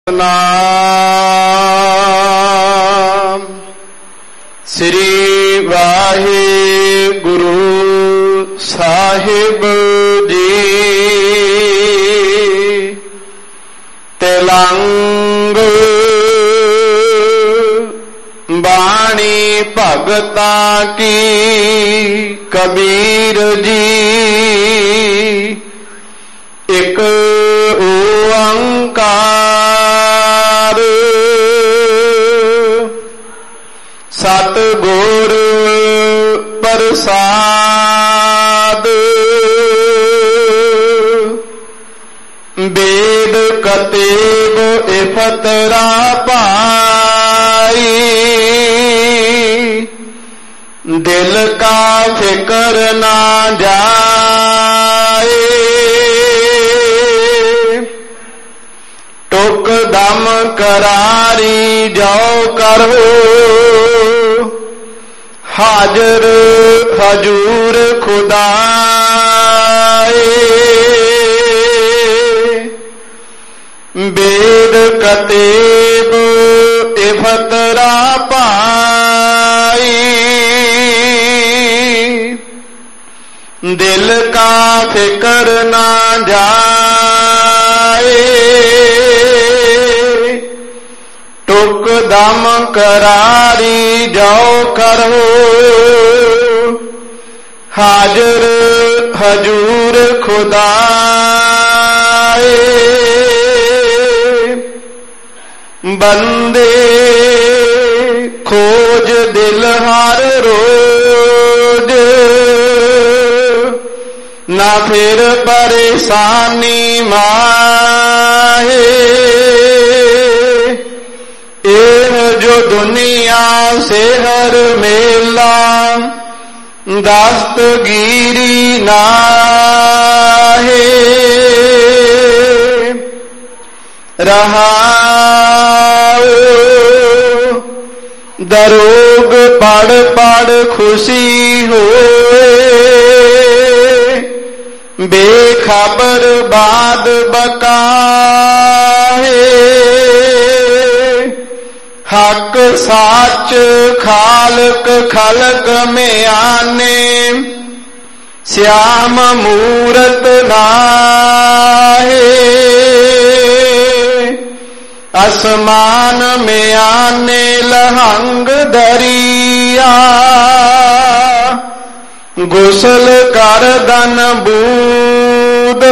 ਨਾਮ ਸ੍ਰੀ ਵਾਹਿਗੁਰੂ ਸਾਹਿਬ ਜੀ। ਤਿਲੰਗ ਬਾਣੀ ਭਗਤਾਂ ਕੀ ਕਬੀਰ ਜੀ। ਇੱਕ ਓੰਕਾਰ ਸਤਿਗੁਰ ਪ੍ਰਸਾਦ। ਵੇਦ ਕਤੇਬ ਇਫਤਰਾ ਪਾਈ। ਦਿਲ ਕਾ ਫਿਕਰ ਨਾ ਜਾਏ। ਟੁਕ ਦਮ ਕਰਾਰੀ ਜਾਓ ਕਰੋ। ਹਾਜ਼ਰ ਹਜੂਰ ਖੁਦਾਏ। ਵੇਦ ਕਤੇਬ ਇਫਤਰਾ ਪਾਈ। ਦਿਲ ਕਾ ਫਿਕਰ ਨਾ ਜਾਏ। ਟੁਕ ਦਮ ਕਰਾਰੀ ਜਾਓ ਕਰੋ। ਹਾਜ਼ਰ ਹਜੂਰ ਖੁਦਾਏ। ਬੰਦੇ ਖੋਜ ਦਿਲ ਹਰ ਰੋਜ਼। ਨਾ ਫਿਰ ਪਰੇਸ਼ਾਨੀ ਮਾਹੇ। ਇਹ ਜੋ ਦੁਨੀਆ ਸੇ ਹਰ ਮੇਲਾ ਦਸਤਗੀਰੀ ਨਾਹੇ। ਰਹਾਉ ਦਰੋਗ ਪੜ ਪੜ ਖੁਸ਼ੀ ਹੋਏ। ਬੇਖਬਰ ਬਾਦ ਬਕਾਏ। ਹਕ ਸਾਚ ਖਾਲਕ ਖਲਕ ਮਿਆਨੇ। ਸਿਆਮ ਮੂਰਤ ਨਾਹੇ। ਅਸਮਾਨ ਮਿਆਨੇ ਲਹੰਗ ਦਰਿਆ। ਗੁਸਲ ਕਰਦਨ ਬੂਦ।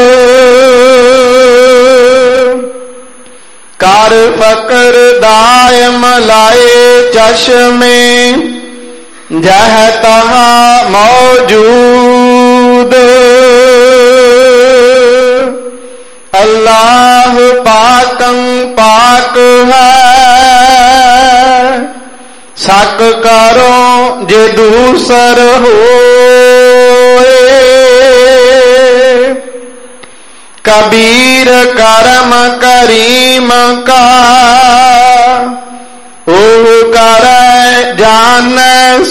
ਕਰ ਫਕਰ ਦਾਇਮ ਲਾਏ ਚਸ਼ਮੇ। ਜਹ ਤਹਾ ਮੌਜੂਦ। ਅੱਲਾਹ ਪਾਕੰ ਪਾਕ ਹੈ। ਸ਼ੱਕ ਕਰੋ ਜੇ ਦੂਸਰ ਹੋਏ। ਕਬੀਰ ਕਰਮ ਕਰੀਮ ਕਾ। ਉਹ ਕਰੈ ਜਾਣੈ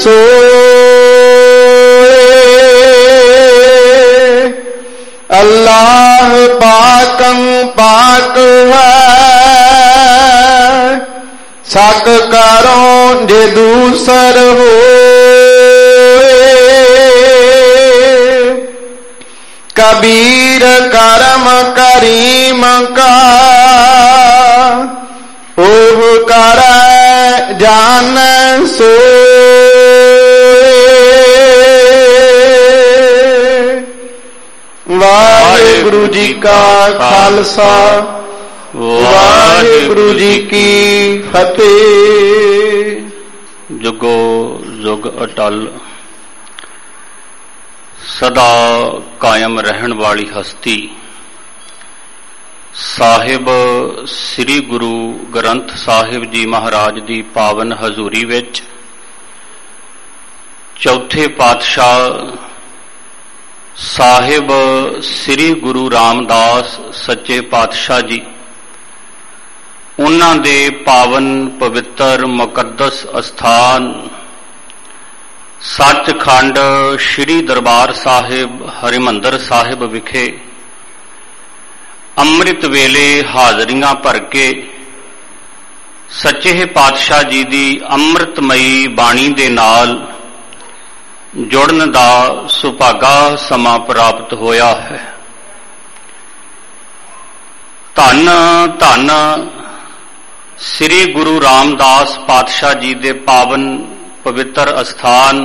ਸੋਏ। ਅੱਲਾਹ ਪਾਕੰ ਪਾਕ ਹੈ। ਸ਼ੱਕ ਕਰੋ ਜੇ ਦੂਸਰ ਹੋਏ। ਕਬੀਰ ਕਰਮ ਕਰੀਮ ਕਾ। ਉਹ ਕਰੈ ਜਾਣੈ ਸੋਏ। ਵਾਹਿਗੁਰੂ ਜੀ ਕਾ ਖਾਲਸਾ ਵਾਹਿਗੁਰੂ ਜੀ ਕੀ ਫਤਿਹ। ਜੁਗੋ ਜੁਗ ਅਟਲ ਸਦਾ ਕਾਇਮ ਰਹਿਣ ਵਾਲੀ ਹਸਤੀ ਸਾਹਿਬ ਸ੍ਰੀ ਗੁਰੂ ਗ੍ਰੰਥ ਸਾਹਿਬ ਜੀ ਮਹਾਰਾਜ ਦੀ ਪਾਵਨ ਹਜ਼ੂਰੀ ਵਿੱਚ ਚੌਥੇ ਪਾਤਸ਼ਾਹ ਸਾਹਿਬ ਸ੍ਰੀ ਗੁਰੂ ਰਾਮਦਾਸ ਸੱਚੇ ਪਾਤਸ਼ਾਹ ਜੀ ਉਹਨਾਂ ਦੇ ਪਾਵਨ ਪਵਿੱਤਰ ਮੁਕੱਦਸ ਅਸਥਾਨ ਸੱਚਖੰਡ ਸ੍ਰੀ ਦਰਬਾਰ ਸਾਹਿਬ ਹਰਿਮੰਦਰ ਸਾਹਿਬ ਵਿਖੇ ਅੰਮ੍ਰਿਤ ਵੇਲੇ ਹਾਜ਼ਰੀਆਂ ਭਰ ਕੇ ਸੱਚੇ ਪਾਤਸ਼ਾਹ ਜੀ ਦੀ ਅੰਮ੍ਰਿਤਮਈ ਬਾਣੀ ਦੇ ਨਾਲ ਜੁੜਨ ਦਾ ਸੁਭਾਗਾ ਸਮਾਂ ਪ੍ਰਾਪਤ ਹੋਇਆ ਹੈ। ਧੰਨ ਧੰਨ ਸ੍ਰੀ ਗੁਰੂ ਰਾਮਦਾਸ ਪਾਤਸ਼ਾਹ ਜੀ ਦੇ ਪਾਵਨ ਪਵਿੱਤਰ ਅਸਥਾਨ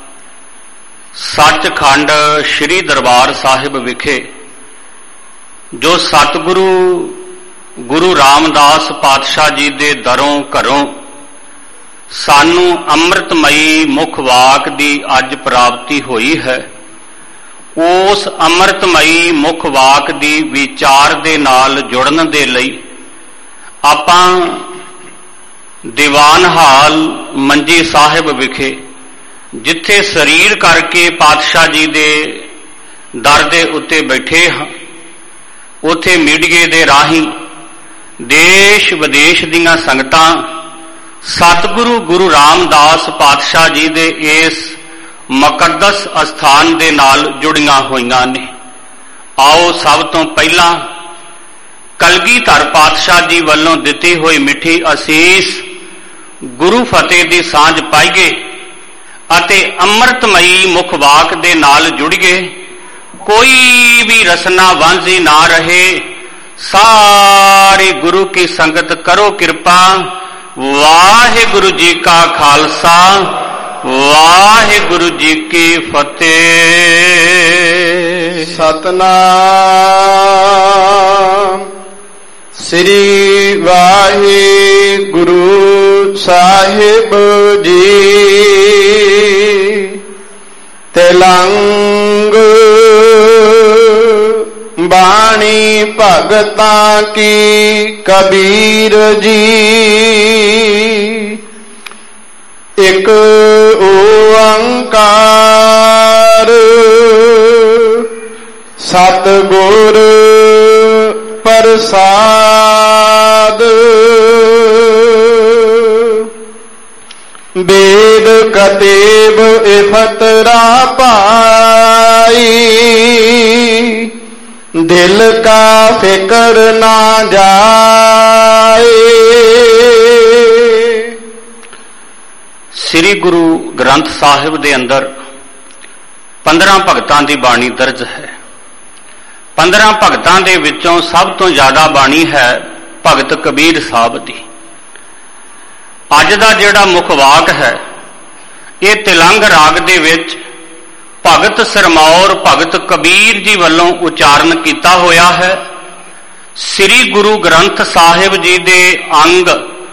ਸੱਚਖੰਡ ਸ੍ਰੀ ਦਰਬਾਰ ਸਾਹਿਬ ਵਿਖੇ ਜੋ ਸਤਿਗੁਰੂ ਗੁਰੂ ਰਾਮਦਾਸ ਪਾਤਸ਼ਾਹ ਜੀ ਦੇ ਦਰੋਂ ਘਰੋਂ ਸਾਨੂੰ ਅੰਮ੍ਰਿਤਮਈ ਮੁਖ ਵਾਕ ਦੀ ਅੱਜ ਪ੍ਰਾਪਤੀ ਹੋਈ ਹੈ, ਉਸ ਅੰਮ੍ਰਿਤਮਈ ਮੁਖ ਵਾਕ ਦੀ ਵਿਚਾਰ ਦੇ ਨਾਲ ਜੁੜਨ ਦੇ ਲਈ ਆਪਾਂ ਦੀਵਾਨ ਹਾਲ ਮੰਜੀ ਸਾਹਿਬ ਵਿਖੇ ਜਿੱਥੇ ਸਰੀਰ ਕਰਕੇ ਪਾਤਸ਼ਾਹ ਜੀ ਦੇ ਦਰ ਦੇ ਉੱਤੇ ਬੈਠੇ ਹਾਂ, ਉੱਥੇ ਮੀਡੀਏ ਦੇ ਰਾਹੀਂ ਦੇਸ਼ ਵਿਦੇਸ਼ ਦੀਆਂ ਸੰਗਤਾਂ ਸਤਿਗੁਰੂ ਗੁਰੂ ਰਾਮਦਾਸ ਪਾਤਸ਼ਾਹ ਜੀ ਦੇ ਇਸ ਮੁਕੱਦਸ ਅਸਥਾਨ ਦੇ ਨਾਲ ਜੁੜੀਆਂ ਹੋਈਆਂ ਨੇ। ਆਓ ਸਭ ਤੋਂ ਪਹਿਲਾਂ ਕਲਗੀਧਰ ਪਾਤਸ਼ਾਹ ਜੀ ਵੱਲੋਂ ਦਿੱਤੀ ਹੋਈ ਮਿੱਠੀ ਅਸੀਸ ਗੁਰੂ ਫਤਿਹ ਦੀ ਸਾਂਝ ਪਾਈਏ ਅਤੇ ਅੰਮ੍ਰਿਤਮਈ ਮੁਖ ਵਾਕ ਦੇ ਨਾਲ ਜੁੜੀਏ। ਕੋਈ ਵੀ ਰਸਨਾ ਵਾਂਝੀ ਨਾ ਰਹੇ। ਸਾਰੀ ਗੁਰੂ ਕੀ ਸੰਗਤ ਕਰੋ ਕਿਰਪਾ। ਵਾਹਿਗੁਰੂ ਜੀ ਕਾ ਖਾਲਸਾ, ਵਾਹਿਗੁਰੂ ਜੀ ਕੀ ਫਤਿਹ। ਸਤਨਾਮ ਸ੍ਰੀ ਵਾਹਿਗੁਰੂ ਸਾਹਿਬ ਜੀ। ਤਿਲੰਗ ਬਾਣੀ ਭਗਤਾਂ ਕੀ ਕਬੀਰ ਜੀ। ਇੱਕ ਓੰਕਾਰ ਸਤਿਗੁਰ ਪ੍ਰਸਾਦ। ਵੇਦ ਕਤੇਬ ਇਫਤਰਾ ਪਾਈ, ਦਿਲ ਕਾ ਫਿਕਰ ਨਾ ਜਾਏ। ਸ੍ਰੀ ਗੁਰੂ ਗ੍ਰੰਥ ਸਾਹਿਬ ਦੇ ਅੰਦਰ 15 ਭਗਤਾਂ ਦੀ ਬਾਣੀ ਦਰਜ ਹੈ। 15 ਭਗਤਾਂ ਦੇ ਵਿੱਚੋਂ ਸਭ ਤੋਂ ਜ਼ਿਆਦਾ ਬਾਣੀ ਹੈ ਭਗਤ ਕਬੀਰ ਸਾਹਿਬ ਦੀ। ਅੱਜ ਦਾ ਜਿਹੜਾ ਮੁੱਖ ਵਾਕ ਹੈ ਇਹ ਤਿਲੰਗ ਰਾਗ ਦੇ ਵਿੱਚ ਭਗਤ ਸਰਮੌਰ ਭਗਤ ਕਬੀਰ ਜੀ ਵੱਲੋਂ ਉਚਾਰਨ ਕੀਤਾ ਹੋਇਆ ਹੈ। ਸ੍ਰੀ ਗੁਰੂ ਗ੍ਰੰਥ ਸਾਹਿਬ ਜੀ ਦੇ ਅੰਗ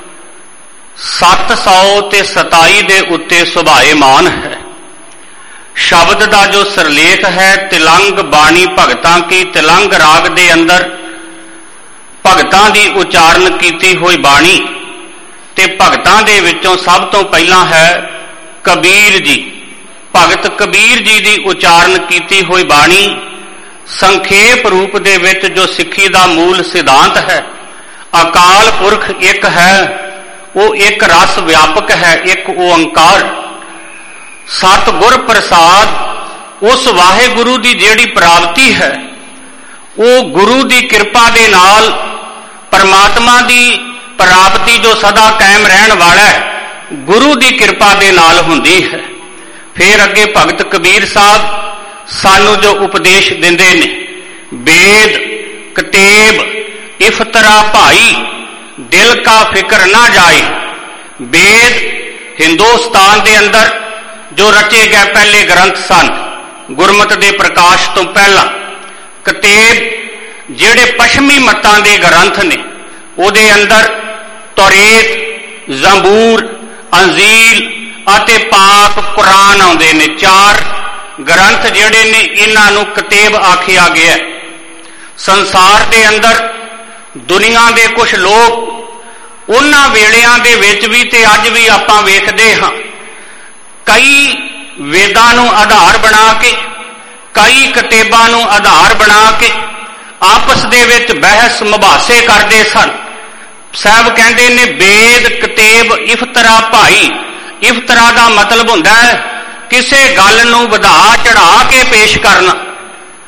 727 ਦੇ ਉੱਤੇ ਸੁਭਾਏਮਾਨ ਹੈ। ਸ਼ਬਦ ਦਾ ਜੋ ਸਿਰਲੇਖ ਹੈ ਤਿਲੰਗ ਬਾਣੀ ਭਗਤਾਂ ਕੀ, ਤਿਲੰਗ ਰਾਗ ਦੇ ਅੰਦਰ ਭਗਤਾਂ ਦੀ ਉਚਾਰਨ ਕੀਤੀ ਹੋਈ ਬਾਣੀ ਤੇ ਭਗਤਾਂ ਦੇ ਵਿੱਚੋਂ ਸਭ ਤੋਂ ਪਹਿਲਾਂ ਹੈ ਕਬੀਰ ਜੀ। ਭਗਤ ਕਬੀਰ ਜੀ ਦੀ ਉਚਾਰਨ ਕੀਤੀ ਹੋਈ ਬਾਣੀ ਸੰਖੇਪ ਰੂਪ ਦੇ ਵਿੱਚ ਜੋ ਸਿੱਖੀ ਦਾ ਮੂਲ ਸਿਧਾਂਤ ਹੈ, ਅਕਾਲ ਪੁਰਖ ਇੱਕ ਹੈ, ਉਹ ਇੱਕ ਰਸ ਵਿਆਪਕ ਹੈ, ਇੱਕ ਓੰਕਾਰ। ਸਤਿਗੁਰ ਪ੍ਰਸਾਦ ਉਸ ਵਾਹਿਗੁਰੂ ਦੀ ਜਿਹੜੀ ਪ੍ਰਾਪਤੀ ਹੈ ਉਹ ਗੁਰੂ ਦੀ ਕਿਰਪਾ ਦੇ ਨਾਲ ਪਰਮਾਤਮਾ ਦੀ ਪ੍ਰਾਪਤੀ ਜੋ ਸਦਾ ਕਾਇਮ ਰਹਿਣ ਵਾਲਾ ਹੈ ਗੁਰੂ ਦੀ ਕਿਰਪਾ ਦੇ ਨਾਲ ਹੁੰਦੀ ਹੈ। ਫਿਰ ਅੱਗੇ ਭਗਤ ਕਬੀਰ ਸਾਹਿਬ ਸਾਨੂੰ ਜੋ ਉਪਦੇਸ਼ ਦਿੰਦੇ ਨੇ, ਵੇਦ ਕਤੇਬ ਇਫਤਰਾ ਭਾਈ, ਦਿਲ ਕਾ ਫਿਕਰ ਨਾ ਜਾਏ। ਵੇਦ ਹਿੰਦੁਸਤਾਨ ਦੇ ਅੰਦਰ ਜੋ ਰਚੇ ਗਏ ਪਹਿਲੇ ਗ੍ਰੰਥ ਸਨ ਗੁਰਮਤਿ ਦੇ ਪ੍ਰਕਾਸ਼ ਤੋਂ ਪਹਿਲਾਂ। ਕਤੇਬ ਜਿਹੜੇ ਪੱਛਮੀ ਮਤਾਂ ਦੇ ਗ੍ਰੰਥ ਨੇ ਉਹਦੇ ਅੰਦਰ ਤੌਰੇਤ, ਜ਼ਬੂਰ, ਅੰਜੀਲ ਅਤੇ ਪਾਕ ਕੁਰਾਨ ਆਉਂਦੇ ਨੇ। 4 ਗ੍ਰੰਥ ਜਿਹੜੇ ਨੇ ਇਹਨਾਂ ਨੂੰ ਕਤੇਬ ਆਖਿਆ ਗਿਆ। ਸੰਸਾਰ ਦੇ ਅੰਦਰ ਦੁਨੀਆ ਦੇ ਕੁਝ ਲੋਕ ਉਹਨਾਂ ਵੇਲਿਆਂ ਦੇ ਵਿੱਚ ਵੀ ਤੇ ਅੱਜ ਵੀ ਆਪਾਂ ਵੇਖਦੇ ਹਾਂ ਕਈ ਵੇਦਾਂ ਨੂੰ ਆਧਾਰ ਬਣਾ ਕੇ, ਕਈ ਕਤੇਬਾਂ ਨੂੰ ਆਧਾਰ ਬਣਾ ਕੇ ਆਪਸ ਦੇ ਵਿੱਚ ਬਹਿਸ ਮੁਬਾਸੇ ਕਰਦੇ ਸਨ। ਸਾਹਿਬ ਕਹਿੰਦੇ ਨੇ ਵੇਦ ਕਤੇਬ ਇਫਤਰਾ ਭਾਈ। ਇਫਤਰਾ ਦਾ ਮਤਲਬ ਹੁੰਦਾ ਹੈ ਕਿਸੇ ਗੱਲ ਨੂੰ ਵਧਾ ਚੜਾ ਕੇ ਪੇਸ਼ ਕਰਨਾ,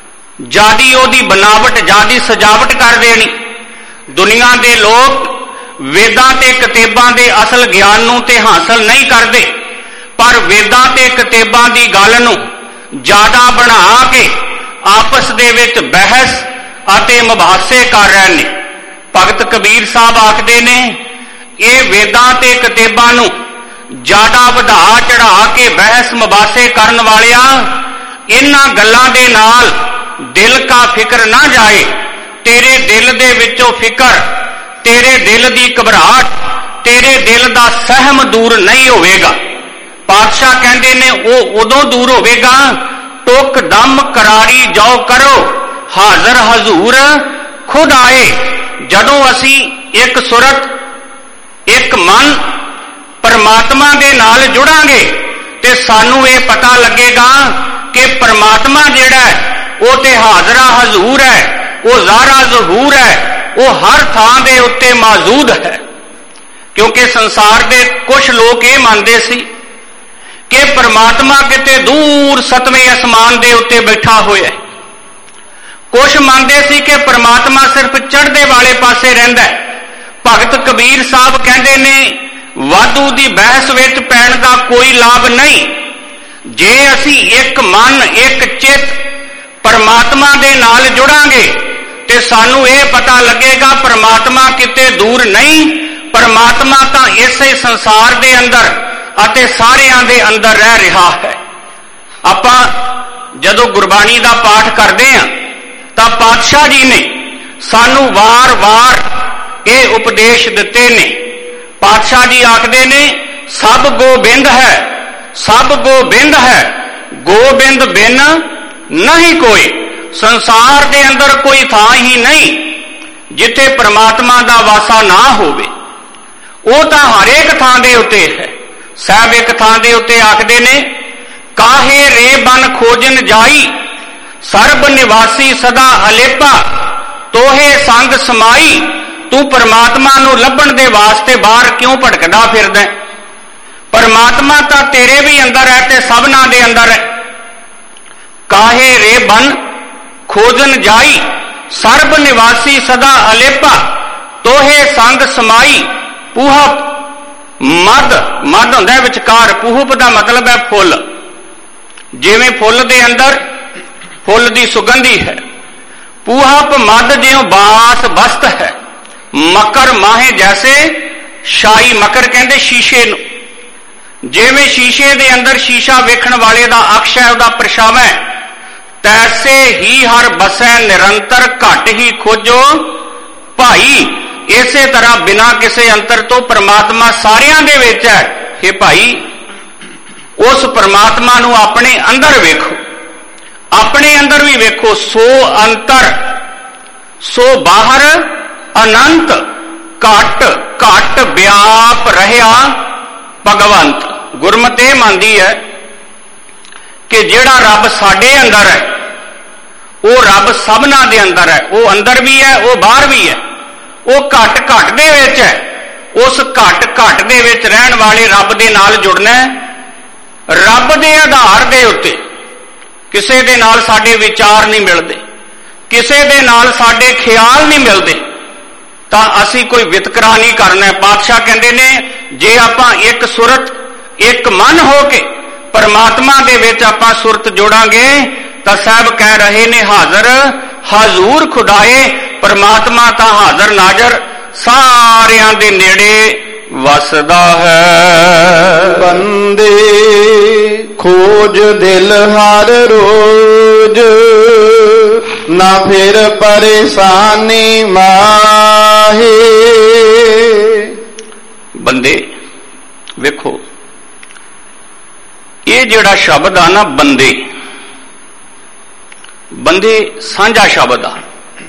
ਜਿਆਦੀ ਉਹਦੀ ਬਨਾਵਟ, ਜਿਆਦੀ ਸਜਾਵਟ ਕਰ ਦੇਣੀ। ਦੁਨੀਆ ਦੇ ਲੋਕ ਵੇਦਾਂ ਤੇ ਕਿਤਾਬਾਂ ਦੇ ਅਸਲ ਗਿਆਨ ਨੂੰ ਤੇ ਹਾਸਲ ਨਹੀਂ ਕਰਦੇ, ਪਰ ਵੇਦਾਂ ਤੇ ਕਿਤਾਬਾਂ ਦੀ ਗੱਲ ਨੂੰ ਜ਼ਿਆਦਾ ਬਣਾ ਕੇ ਆਪਸ ਦੇ ਵਿੱਚ ਬਹਿਸ ਅਤੇ ਮੁਬਾਹਸੇ ਕਰ ਰਹੇ ਨੇ। ਭਗਤ ਕਬੀਰ ਸਾਹਿਬ ਆਖਦੇ ਨੇ, ਇਹ ਵੇਦਾਂ ਤੇ ਕਿਤਾਬਾਂ ਨੂੰ ਜ਼ਿਆਦਾ ਵਧਾ ਚੜਾ ਕੇ ਬਹਿਸ ਮੁਬਾਹਸੇ ਕਰਨ ਵਾਲਿਆਂ, ਇਹਨਾਂ ਗੱਲਾਂ ਦੇ ਨਾਲ ਦਿਲ ਕਾ ਫਿਕਰ ਨਾ ਜਾਏ। ਤੇਰੇ ਦਿਲ ਦੇ ਵਿੱਚੋਂ ਫਿਕਰ, ਤੇਰੇ ਦਿਲ ਦੀ ਘਬਰਾਹਟ, ਤੇਰੇ ਦਿਲ ਦਾ ਸਹਿਮ ਦੂਰ ਨਹੀਂ ਹੋਵੇਗਾ। ਪਾਤਸ਼ਾਹ ਕਹਿੰਦੇ ਨੇ ਉਹ ਉਦੋਂ ਦੂਰ ਹੋਵੇਗਾ, ਟੁਕ ਦਮ ਕਰਾਰੀ ਜੋ ਕਰੋ ਹਾਜ਼ਰ ਹਜ਼ੂਰ ਖੁਦ ਆਏ। ਜਦੋਂ ਅਸੀਂ ਇੱਕ ਸੁਰਤ, ਇੱਕ ਮਨ ਪਰਮਾਤਮਾ ਦੇ ਨਾਲ ਜੁੜਾਂਗੇ ਤੇ ਸਾਨੂੰ ਇਹ ਪਤਾ ਲੱਗੇਗਾ ਕਿ ਪਰਮਾਤਮਾ ਜਿਹੜਾ ਹੈ ਉਹ ਤੇ ਹਾਜ਼ਰਾ ਹਜ਼ੂਰ ਹੈ, ਉਹ ਜ਼ਾਹਰਾ ਜ਼ਹੂਰ ਹੈ, ਉਹ ਹਰ ਥਾਂ ਦੇ ਉੱਤੇ ਮੌਜੂਦ ਹੈ। ਕਿਉਂਕਿ ਸੰਸਾਰ ਦੇ ਕੁਝ ਲੋਕ ਇਹ ਮੰਨਦੇ ਸੀ ਕਿ ਪਰਮਾਤਮਾ ਕਿਤੇ ਦੂਰ ਸਤਵੇਂ ਅਸਮਾਨ ਦੇ ਉੱਤੇ ਬੈਠਾ ਹੋਇਆ ਹੈ। ਕੁਝ ਮੰਨਦੇ ਸੀ ਕਿ ਪਰਮਾਤਮਾ ਸਿਰਫ ਚੜ੍ਹਦੇ ਵਾਲੇ ਪਾਸੇ ਰਹਿੰਦਾ ਹੈ। ਭਗਤ ਕਬੀਰ ਸਾਹਿਬ ਕਹਿੰਦੇ ਨੇ, ਵਾਧੂ ਦੀ ਬਹਿਸ ਵਿੱਚ ਪੈਣ ਦਾ ਕੋਈ ਲਾਭ ਨਹੀਂ। ਜੇ ਅਸੀਂ ਇੱਕ ਮਨ, ਇੱਕ ਚਿੱਤ ਪਰਮਾਤਮਾ ਦੇ ਨਾਲ ਜੁੜਾਂਗੇ ਤੇ ਸਾਨੂੰ ਇਹ ਪਤਾ ਲੱਗੇਗਾ ਪਰਮਾਤਮਾ ਕਿਤੇ ਦੂਰ ਨਹੀਂ, ਪਰਮਾਤਮਾ ਤਾਂ ਇਸੇ ਸੰਸਾਰ ਦੇ ਅੰਦਰ ਅਤੇ ਸਾਰਿਆਂ ਦੇ ਅੰਦਰ ਰਹਿ ਰਿਹਾ ਹੈ। ਆਪਾਂ ਜਦੋਂ ਗੁਰਬਾਣੀ ਦਾ ਪਾਠ ਕਰਦੇ ਹਾਂ ਤਾਂ ਪਾਤਸ਼ਾਹ ਜੀ ਨੇ ਸਾਨੂੰ ਵਾਰ-ਵਾਰ ਇਹ ਉਪਦੇਸ਼ ਦਿੱਤੇ ਨੇ। ਪਾਤਸ਼ਾਹ ਜੀ ਆਖਦੇ ਨੇ, ਸਭ ਗੋਬਿੰਦ ਹੈ, ਸਭ ਗੋਬਿੰਦ ਹੈ, ਗੋਬਿੰਦ ਬਿਨ ਨਹੀਂ ਕੋਈ। ਸੰਸਾਰ ਦੇ ਅੰਦਰ ਕੋਈ ਥਾਂ ਹੀ ਨਹੀਂ ਜਿੱਥੇ ਪਰਮਾਤਮਾ ਦਾ ਵਾਸਾ ਨਾ ਹੋਵੇ। ਉਹ ਤਾਂ ਹਰੇਕ ਥਾਂ ਦੇ ਉੱਤੇ ਹੈ। ਸਾਹਿਬ ਇੱਕ ਥਾਂ ਦੇ ਉੱਤੇ ਆਖਦੇ ਨੇ, ਕਾਹੇ ਰੇ ਬਨ ਖੋਜਨ ਜਾਈ ਸਰਬ ਨਿਵਾਸੀ ਸਦਾ ਅਲੇਪਾ ਤੋਹੇ ਸੰਗ ਸਮਾਈ। ਤੂੰ ਪਰਮਾਤਮਾ ਨੂੰ ਲੱਭਣ ਦੇ ਵਾਸਤੇ ਬਾਹਰ ਕਿਉਂ ਭਟਕਦਾ ਫਿਰਦਾ? ਪਰਮਾਤਮਾ ਤਾਂ ਤੇਰੇ ਵੀ ਅੰਦਰ ਹੈ ਤੇ ਸਭਨਾਂ ਦੇ ਅੰਦਰ ਹੈ। ਕਾਹੇ ਰੇ ਬਨ ਖੋਜਨ ਜਾਈ ਸਰਬ ਨਿਵਾਸੀ ਸਦਾ ਅਲੇਪਾ ਤੋਹੇ ਸੰਗ ਸਮਾਈ। ਪੂਹਪ ਮਦ, ਮਦ ਹੁੰਦਾ ਹੈ ਵਿਚਕਾਰ, ਪੂਹਪ ਦਾ ਮਤਲਬ ਹੈ ਫੁੱਲ। ਜਿਵੇਂ ਫੁੱਲ ਦੇ ਅੰਦਰ ਫੁੱਲ ਦੀ ਸੁਗੰਧੀ ਹੈ, ਪੂਹਪ ਮਦ ਜਿਉਂ ਬਾਸ ਬਸਤ ਹੈ, ਮਕਰ ਮਾਹੇ ਜੈਸੇ ਸ਼ਾਈ। ਮਕਰ ਕਹਿੰਦੇ ਸ਼ੀਸ਼ੇ ਨੂੰ। ਜਿਵੇਂ ਸ਼ੀਸ਼ੇ ਦੇ ਅੰਦਰ ਸ਼ੀਸ਼ਾ ਵੇਖਣ ਵਾਲੇ ਦਾ ਅਕਸ਼ ਹੈ, ਉਹਦਾ ਪਰਛਾਵਾਂ ਹੈ, ਤੈਸੇ ਹੀ ਹਰ ਬਸੈ ਨਿਰੰਤਰ ਘਟ ਹੀ ਖੋਜੋ ਭਾਈ। ਇਸੇ ਤਰ੍ਹਾਂ ਬਿਨਾਂ ਕਿਸੇ ਅੰਤਰ ਤੋਂ ਪਰਮਾਤਮਾ ਸਾਰਿਆਂ ਦੇ ਵਿੱਚ ਹੈ। हे ਭਾਈ, ਉਸ ਪਰਮਾਤਮਾ ਨੂੰ ਆਪਣੇ ਅੰਦਰ ਵੇਖੋ, ਆਪਣੇ ਅੰਦਰ ਵੀ ਵੇਖੋ। ਸੋ ਅੰਤਰ ਸੋ ਬਾਹਰ ਅਨੰਤ, ਘਟ ਘਟ ਵਿਆਪ ਰਹਿਆ ਭਗਵੰਤ। ਗੁਰਮਤਿ ਇਹ ਮੰਨਦੀ ਹੈ ਕਿ ਜਿਹੜਾ ਰੱਬ ਸਾਡੇ ਅੰਦਰ ਹੈ ਉਹ ਰੱਬ ਸਭਨਾਂ ਦੇ ਅੰਦਰ ਹੈ। ਉਹ ਅੰਦਰ ਵੀ ਹੈ, ਉਹ ਬਾਹਰ ਵੀ ਹੈ। ਉਹ ਘਟ ਘਟ ਦੇ ਵਿੱਚ ਹੈ। ਉਸ ਘਟ ਘਟ ਦੇ ਵਿੱਚ ਰਹਿਣ ਵਾਲੇ ਰੱਬ ਦੇ ਨਾਲ ਜੁੜਨਾ ਹੈ। ਰੱਬ ਦੇ ਆਧਾਰ ਦੇ ਉੱਤੇ ਕਿਸੇ ਦੇ ਨਾਲ ਸਾਡੇ ਵਿਚਾਰ ਨਹੀਂ ਮਿਲਦੇ, ਕਿਸੇ ਦੇ ਨਾਲ ਸਾਡੇ ਖਿਆਲ ਨਹੀਂ ਮਿਲਦੇ, ਤਾਂ ਅਸੀਂ ਕੋਈ ਵਿਤਕਰਾ ਨਹੀਂ ਕਰਨਾ। ਪਾਤਸ਼ਾਹ ਕਹਿੰਦੇ ਨੇ, ਜੇ ਆਪਾਂ ਇੱਕ ਸੁਰਤ, ਇੱਕ ਮਨ ਹੋ ਕੇ ਪਰਮਾਤਮਾ ਦੇ ਵਿੱਚ ਆਪਾਂ ਸੁਰਤ ਜੋੜਾਂਗੇ ਤਾਂ ਸਾਹਿਬ ਕਹਿ ਰਹੇ ਨੇ, ਹਾਜ਼ਰ ਹਜ਼ੂਰ ਖੁਦਾਏ। ਪਰਮਾਤਮਾ ਤਾਂ ਹਾਜ਼ਰ ਨਾਜ਼ਰ ਸਾਰਿਆਂ ਦੇ ਨੇੜੇ ਵਸਦਾ ਹੈ। ਬੰਦੇ ਖੋਜ ਦਿਲ ਹਰ ਰੋਜ਼, ਨਾ ਫਿਰ ਪਰੇਸ਼ਾਨੀ ਮਾਹੇ। ਬੰਦੇ ਵੇਖੋ, ਇਹ ਜਿਹੜਾ ਸ਼ਬਦ ਆ ਨਾ, ਬੰਦੇ, ਬੰਦੇ ਸਾਂਝਾ ਸ਼ਬਦ ਆ।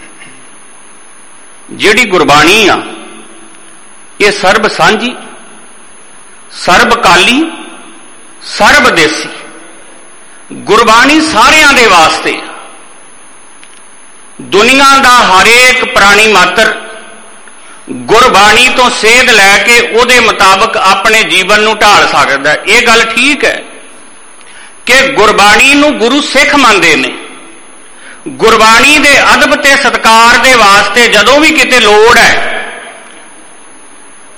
ਜਿਹੜੀ ਗੁਰਬਾਣੀ ਆ ਇਹ ਸਰਬ ਸਾਂਝੀ, ਸਰਬ ਕਾਲੀ, ਸਰਬ ਦੇਸੀ। ਗੁਰਬਾਣੀ ਸਾਰਿਆਂ ਦੇ ਵਾਸਤੇ। ਦੁਨੀਆ ਦਾ ਹਰੇਕ ਪ੍ਰਾਣੀ ਮਾਤਰ ਗੁਰਬਾਣੀ ਤੋਂ ਸੇਧ ਲੈ ਕੇ ਉਹਦੇ ਮੁਤਾਬਕ ਆਪਣੇ ਜੀਵਨ ਨੂੰ ਢਾਲ ਸਕਦਾ। ਇਹ ਗੱਲ ਠੀਕ ਹੈ ਕਿ ਗੁਰਬਾਣੀ ਨੂੰ ਗੁਰੂ ਸਿੱਖ ਮੰਨਦੇ ਨੇ। ਗੁਰਬਾਣੀ ਦੇ ਅਦਬ ਤੇ ਸਤਿਕਾਰ ਦੇ ਵਾਸਤੇ ਜਦੋਂ ਵੀ ਕਿਤੇ ਲੋੜ ਹੈ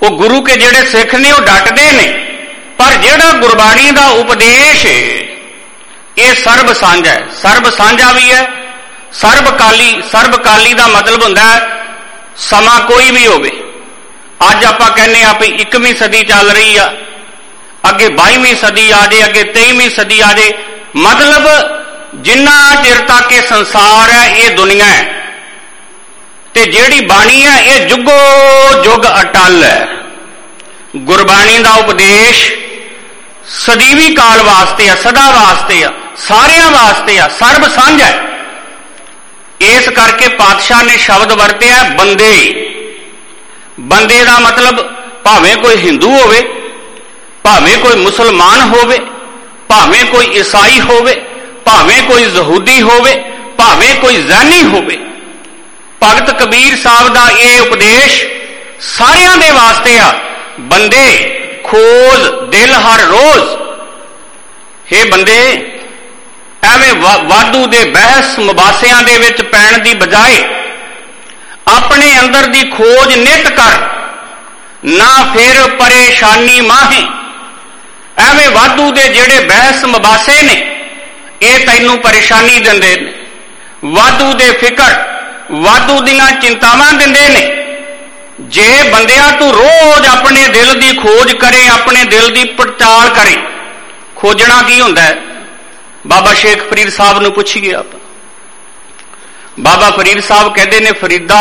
वो गुरु के जिहड़े सिख ने वो डटदे ने, पर जिहड़ा गुरबाणी का उपदेश है ये सर्ब सांझा है। सर्ब सांझा भी है, सर्बकाली। सर्बकाली का मतलब हुंदा है समा कोई भी होवे। अज आपां कहने आ भी 21वीं सदी चल रही आ, अगे 22वीं सदी आ जाए, अगे 23वीं सदी आ जाए, मतलब जिन्ना चिर तक ये संसार है ये दुनिया है, ते जिहड़ी बाणी है ये जुगो जुग अटल है। गुरबाणी का उपदेश सदीवी काल वास्ते आ, सदा वास्ते आ, सारियां वास्ते आ, सर्ब सांझा है। इस करके पातशाह ने शब्द वरतिया बंदे। बंदे का मतलब भावें कोई हिंदू होवे, भावें कोई मुसलमान होवे, भावें कोई ईसाई होवे, भावें कोई यहूदी होवे, भावें कोई जैनी होवे। भगत कबीर साहब का यह उपदेश सारियां दे वास्ते आ। बंदे खोज दिल हर रोज। हे बंदे, एवें वाधू दे बहस मुबासियां दे विच पैण दी बजाए अपने अंदर दी खोज नित कर, ना फिर परेशानी माहे। एवें वाधू दे जिहड़े बहस मुबासे ने ये तैनूं परेशानी दिंदे ने, वाधू दे फिकर, वाधू दीयां चिंतावां दिंदे ने। जे बंदिया तू रोज अपने दिल की खोज करे, अपने दिल की पड़ताल करे। खोजना की हुंदा है? बाबा शेख फरीद साहब नूं पुछीए आप। बाबा फरीद साहब कहते ने, फरीदा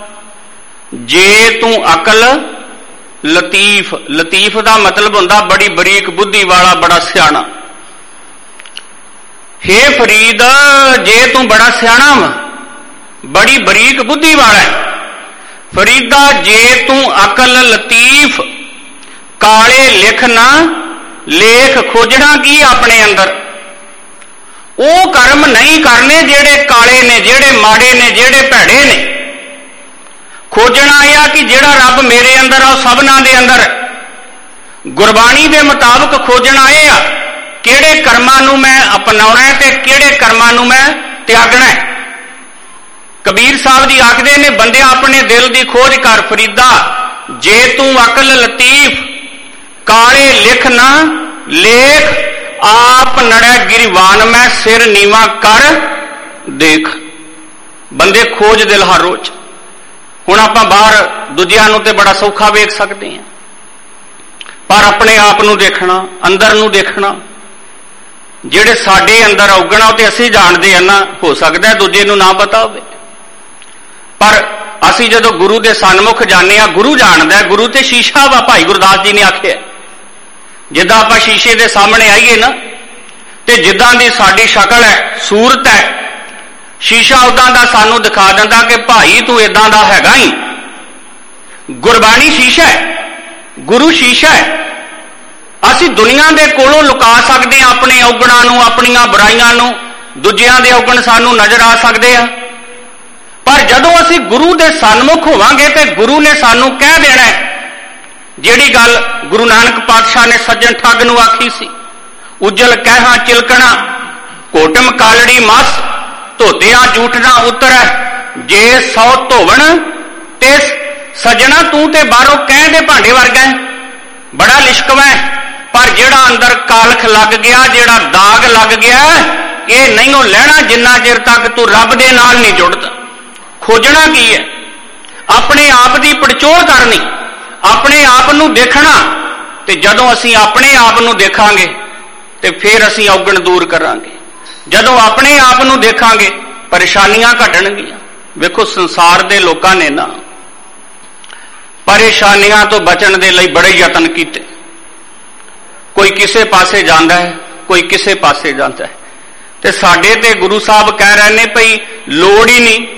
जे तू अकल लतीफ, लतीफ का मतलब हुंदा बड़ी बरीक बुद्धि वाला, बड़ा सियाणा। हे फरीद, जे तू बड़ा सियाणा वा, बड़ी बरीक बुद्धि वाला है, फरीदा जे तू अकल लतीफ, काले लिख ना लेख। खोजना की अपने अंदर वो कर्म नहीं करने जेड़े काले ने, जेड़े माड़े ने, जेड़े भैड़े ने। खोजना यह कि जेड़ा रब मेरे अंदर आ सबना दे अंदर। गुरबाणी के मुताबिक खोजना यह आ किहड़े कर्मां नूं मैं अपनाउणा है ते किहड़े कर्मां नूं मैं त्यागना है। कबीर साहब जी आखदे ने, बंदे अपने दिल की खोज कर फरीदा, जे तू अकल लतीफ, काले लिख ना लेख, आप नड़े गिरवान में सिर नीवा कर देख। बंदे खोज दिल हर रोज। हुण आपां बाहर दूजियां नूं ते बड़ा सौखा वेख सकते हैं, पर अपने आप नूं देखना, अंदर नूं देखना, जिहड़े साडे अंदर औगण ते असीं जाणदे आ ना, हो सकदा दूजे नूं ना पता होवे, पर असीं जदों गुरु दे सन्मुख जाने आ, गुरु जाणदा है। गुरु ते शीशा वा, भाई गुरदास जी ने आखिआ। जिद्दां आपां शीशे दे सामने आईए ना, ते जिद्दां दी साडी शक्ल है, सूरत है, शीशा उदां दा सानूं दिखा दिंदा कि भाई तू इदां दा हैगा ही। गुरबाणी शीशा है, गुरु शीशा है। असीं दुनिया दे कोलों लुका सकदे हां अपने औगणां नूं, अपणीआं बुराइयां नूं, दूजिआं दे औगण सानूं नज़र आ सकदे आ, पर जदों असीं गुरु दे सन्मुख होवांगे ते गुरु ने सानूं कह देना है जिहड़ी गल गुरु नानक पातशाह ने सज्जन ठग नूं आखी सी, उज्जल कहना चिलकना, कोटम कालड़ी मस, धोतिया झूठ ना उतरै, जे 100 धोवण ते सजना तू ते बाहरों कह दे भांडे वर्गा है, बड़ा लिशकवा है, पर जिहड़ा अंदर कालख लग गया, जिहड़ा दाग लग गया, ये नहीं हो लैना जिन्ना चिर तक तू रब दे नाल नहीं जुड़दा। खोजना की है? अपने आप की पड़चोल करनी, अपने आप नूं देखना, ते जदों असीं अपने आप नूं देखांगे ते फिर असीं औगण दूर करांगे। जदों अपने आप नूं देखांगे परेशानियां घटणगियां। वेखो संसार दे लोकां ने ना परेशानियां तो बचण दे लई बड़े यतन कीते। कोई किसे पासे जांदा है, कोई किसे पासे जांदा है, ते साडे ते गुरु साहब कह रहे ने भई लोड़ ही नहीं।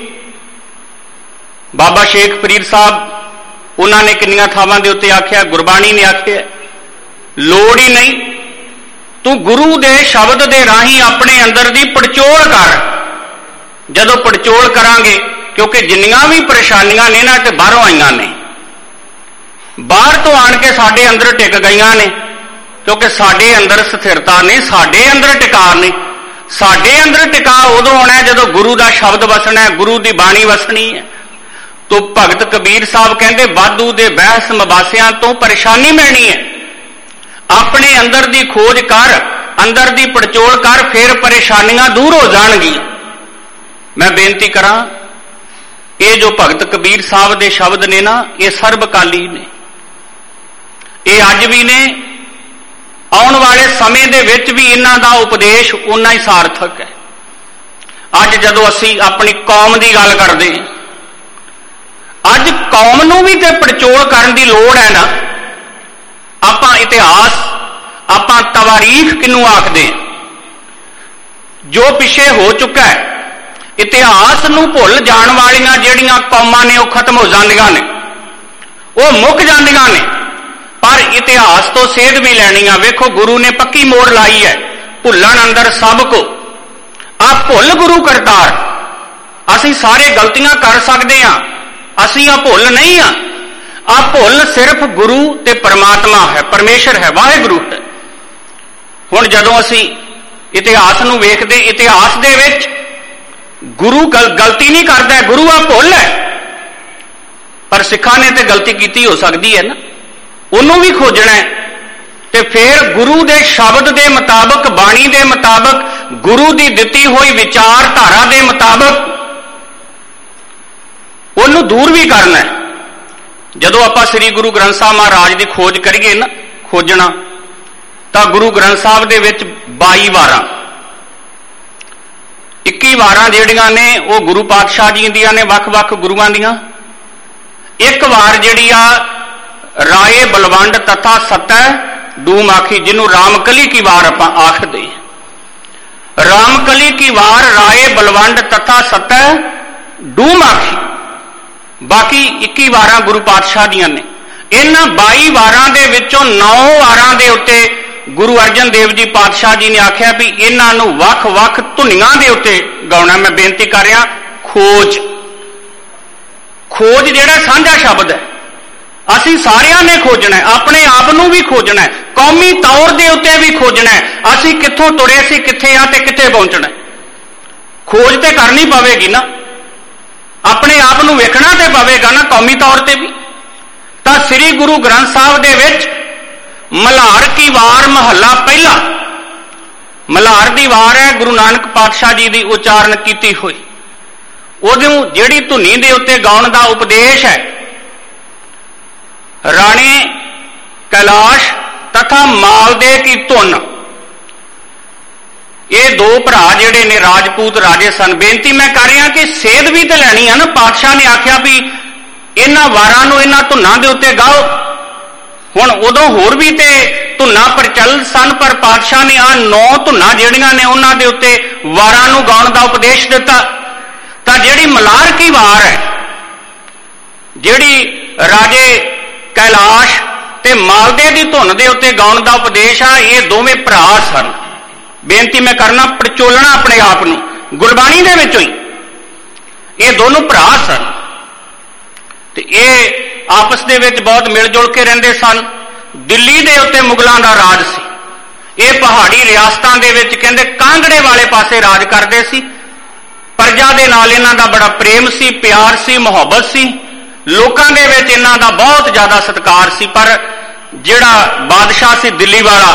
बाबा शेख फरीद साहब उन्होंने किन्नियां थावां दे उत्ते आख्या, गुरबाणी ने आख्या लोड़ ही नहीं, तू गुरु दे शब्द दे राही अपने अंदर दी पड़चोल कर। जदों पड़चोल करांगे, क्योंकि जिन्नियां भी परेशानियां ने ना ते बाहरों आईयां ने, बाहर तो आण के साडे अंदर टिक गईयां ने, क्योंकि साडे अंदर स्थिरता नहीं, साडे अंदर टिका नहीं। साडे अंदर टिका उदों होना है जदों गुरु दा शब्द वसना है, गुरु दी बाणी वसनी है। तो भगत कबीर साहब कहते वाधू दे बहस मबासियां तो परेशानी मिलनी है। अपने अंदर दी खोज कर, अंदर दी पड़चोल कर, फिर परेशानियां दूर हो जाणगियां। मैं बेनती करा, ये जो भगत कबीर साहब दे शब्द ने ना, ये सर्वकाली ने, ये अज भी ने, आउण वाले समय दे विच भी इन्हां दा उपदेश उन्ना ही सार्थक है। अज जदों असीं अपनी कौम की गल करते हैं, अज कौम नूं भी ते पड़चोल करन दी लोड़ है ना। आपां इतिहास, आपां तवारीख किनूं आखदे हैं? जो पिछे हो चुका है, इतिहास नूं भुल जाण वालियां जिहड़ियां कौमां ने, वो खत्म हो जांदियां ने, वो मुक जांदियां ने। पर इतिहास तो सेध भी लैनी आ। वेखो, गुरु ने पक्की मोड़ लाई है, भुल्लण अंदर सब को। आ भुल गुरु करतार। असीं सारे गलतियां कर सकते हैं, असीं आ भुल नहीं आ। आ भुल सिर्फ गुरु ते परमात्मा है, परमेश्वर है, वाहिगुरू है। हुण जदों असीं इतिहास नूं वेखदे, इतिहास दे विच गुरु गलती नहीं करता, गुरु आ भुल है। पर सिखां ने ते गलती कीती हो सकती है ना, उन्हों भी खोजना है। ते फिर गुरु दे शब्द दे मुताबक, बाणी दे मुताबक, गुरु की दिती हुई विचारधारा के मुताबक उन्होंने दूर भी करना है। जदों आपां श्री गुरु ग्रंथ साहब महाराज की खोज करिए ना, खोजना, तो गुरु ग्रंथ साहब दे विच 22 वारां, 21 वारां जिहड़ियां ने वो गुरु पातशाह जी दियां ने, वख-वख गुरुआं दियां। एक वार जिहड़ी आ राये बलवंड तथा सतह डूम आखी, जिन्हों रामकली की वार आपां आखदे। रामकली की वार राये बलवंड तथा सतह डूम आखी। बाकी 21 वारां गुरु पातशाह दियां ने। इन्हां 22 वारां दे विचों 9 वारां दे उत्ते गुरु अर्जन देव जी पातशाह जी ने आख्या भी इन्हां नूं वख-वख धुनियां दे उत्ते गाउणा। मैं बेनती कर रहा, खोज, खोज जिहड़ा साझा शब्द है, असीं सारियां ने खोजना है, अपने आप नूं भी खोजना है, कौमी तौर दे उत्ते भी खोजना है। असीं कित्थों तुरे सी, कित्थे आ ते कित्थे पहुंचना है। खोज ते करनी पवेगी ना, अपने आप नूं वेखना ते पवेगा ना, कौमी तौर ते भी। तां श्री गुरु ग्रंथ साहब दे विच मल्हार की वार महला पहला, मल्हार दी वार है गुरु नानक पातशाह जी दी उचारण कीती हुई। उदों जिहड़ी धुनी दे उत्ते गाउण दा उपदेश है, राणे कैलाश तथा मालदे की धुन, ये 2 भरा जिहड़े ने राजपूत राजे सन। बेनती मैं कर रहा कि सेध भी तो लैनी है ना। पातशाह ने आख्या भी इन्हां वारां नूं इन्हां धुनां दे उत्ते गाओ। हुण उदों होर भी ते धुनां प्रचलित सन, पर पातशाह ने आ 9 धुनां जिहड़ियां ने उन्हां दे उत्ते वारां नूं गाउण दा उपदेश दिता। तां जिहड़ी मल्हार की वार है, जिहड़ी राजे कैलाश ते मालदे की धुन दे उत्ते गाउण दा उपदेश आ, ये दोवें भरा सन। बेनती मैं करना, पड़चोलना अपने आप नूं गुरबाणी दे विचों ही, ये दोनों भरा सन। ते ये आपस दे विच बहुत मिल जुल के रहिंदे सन। दिल्ली दे उत्ते मुगलों का राज सी। ये पहाड़ी रियासतां दे विच कहंदे कांगड़े वाले पासे राज करदे सी। प्रजा दे नाल इन्हां दा बड़ा प्रेम सी, प्यार सी, मुहब्बत सी। लोकां दे विच इन्हां दा बहुत ज्यादा सत्कार सी। पर जिहड़ा बादशाह सी दिल्ली वाला,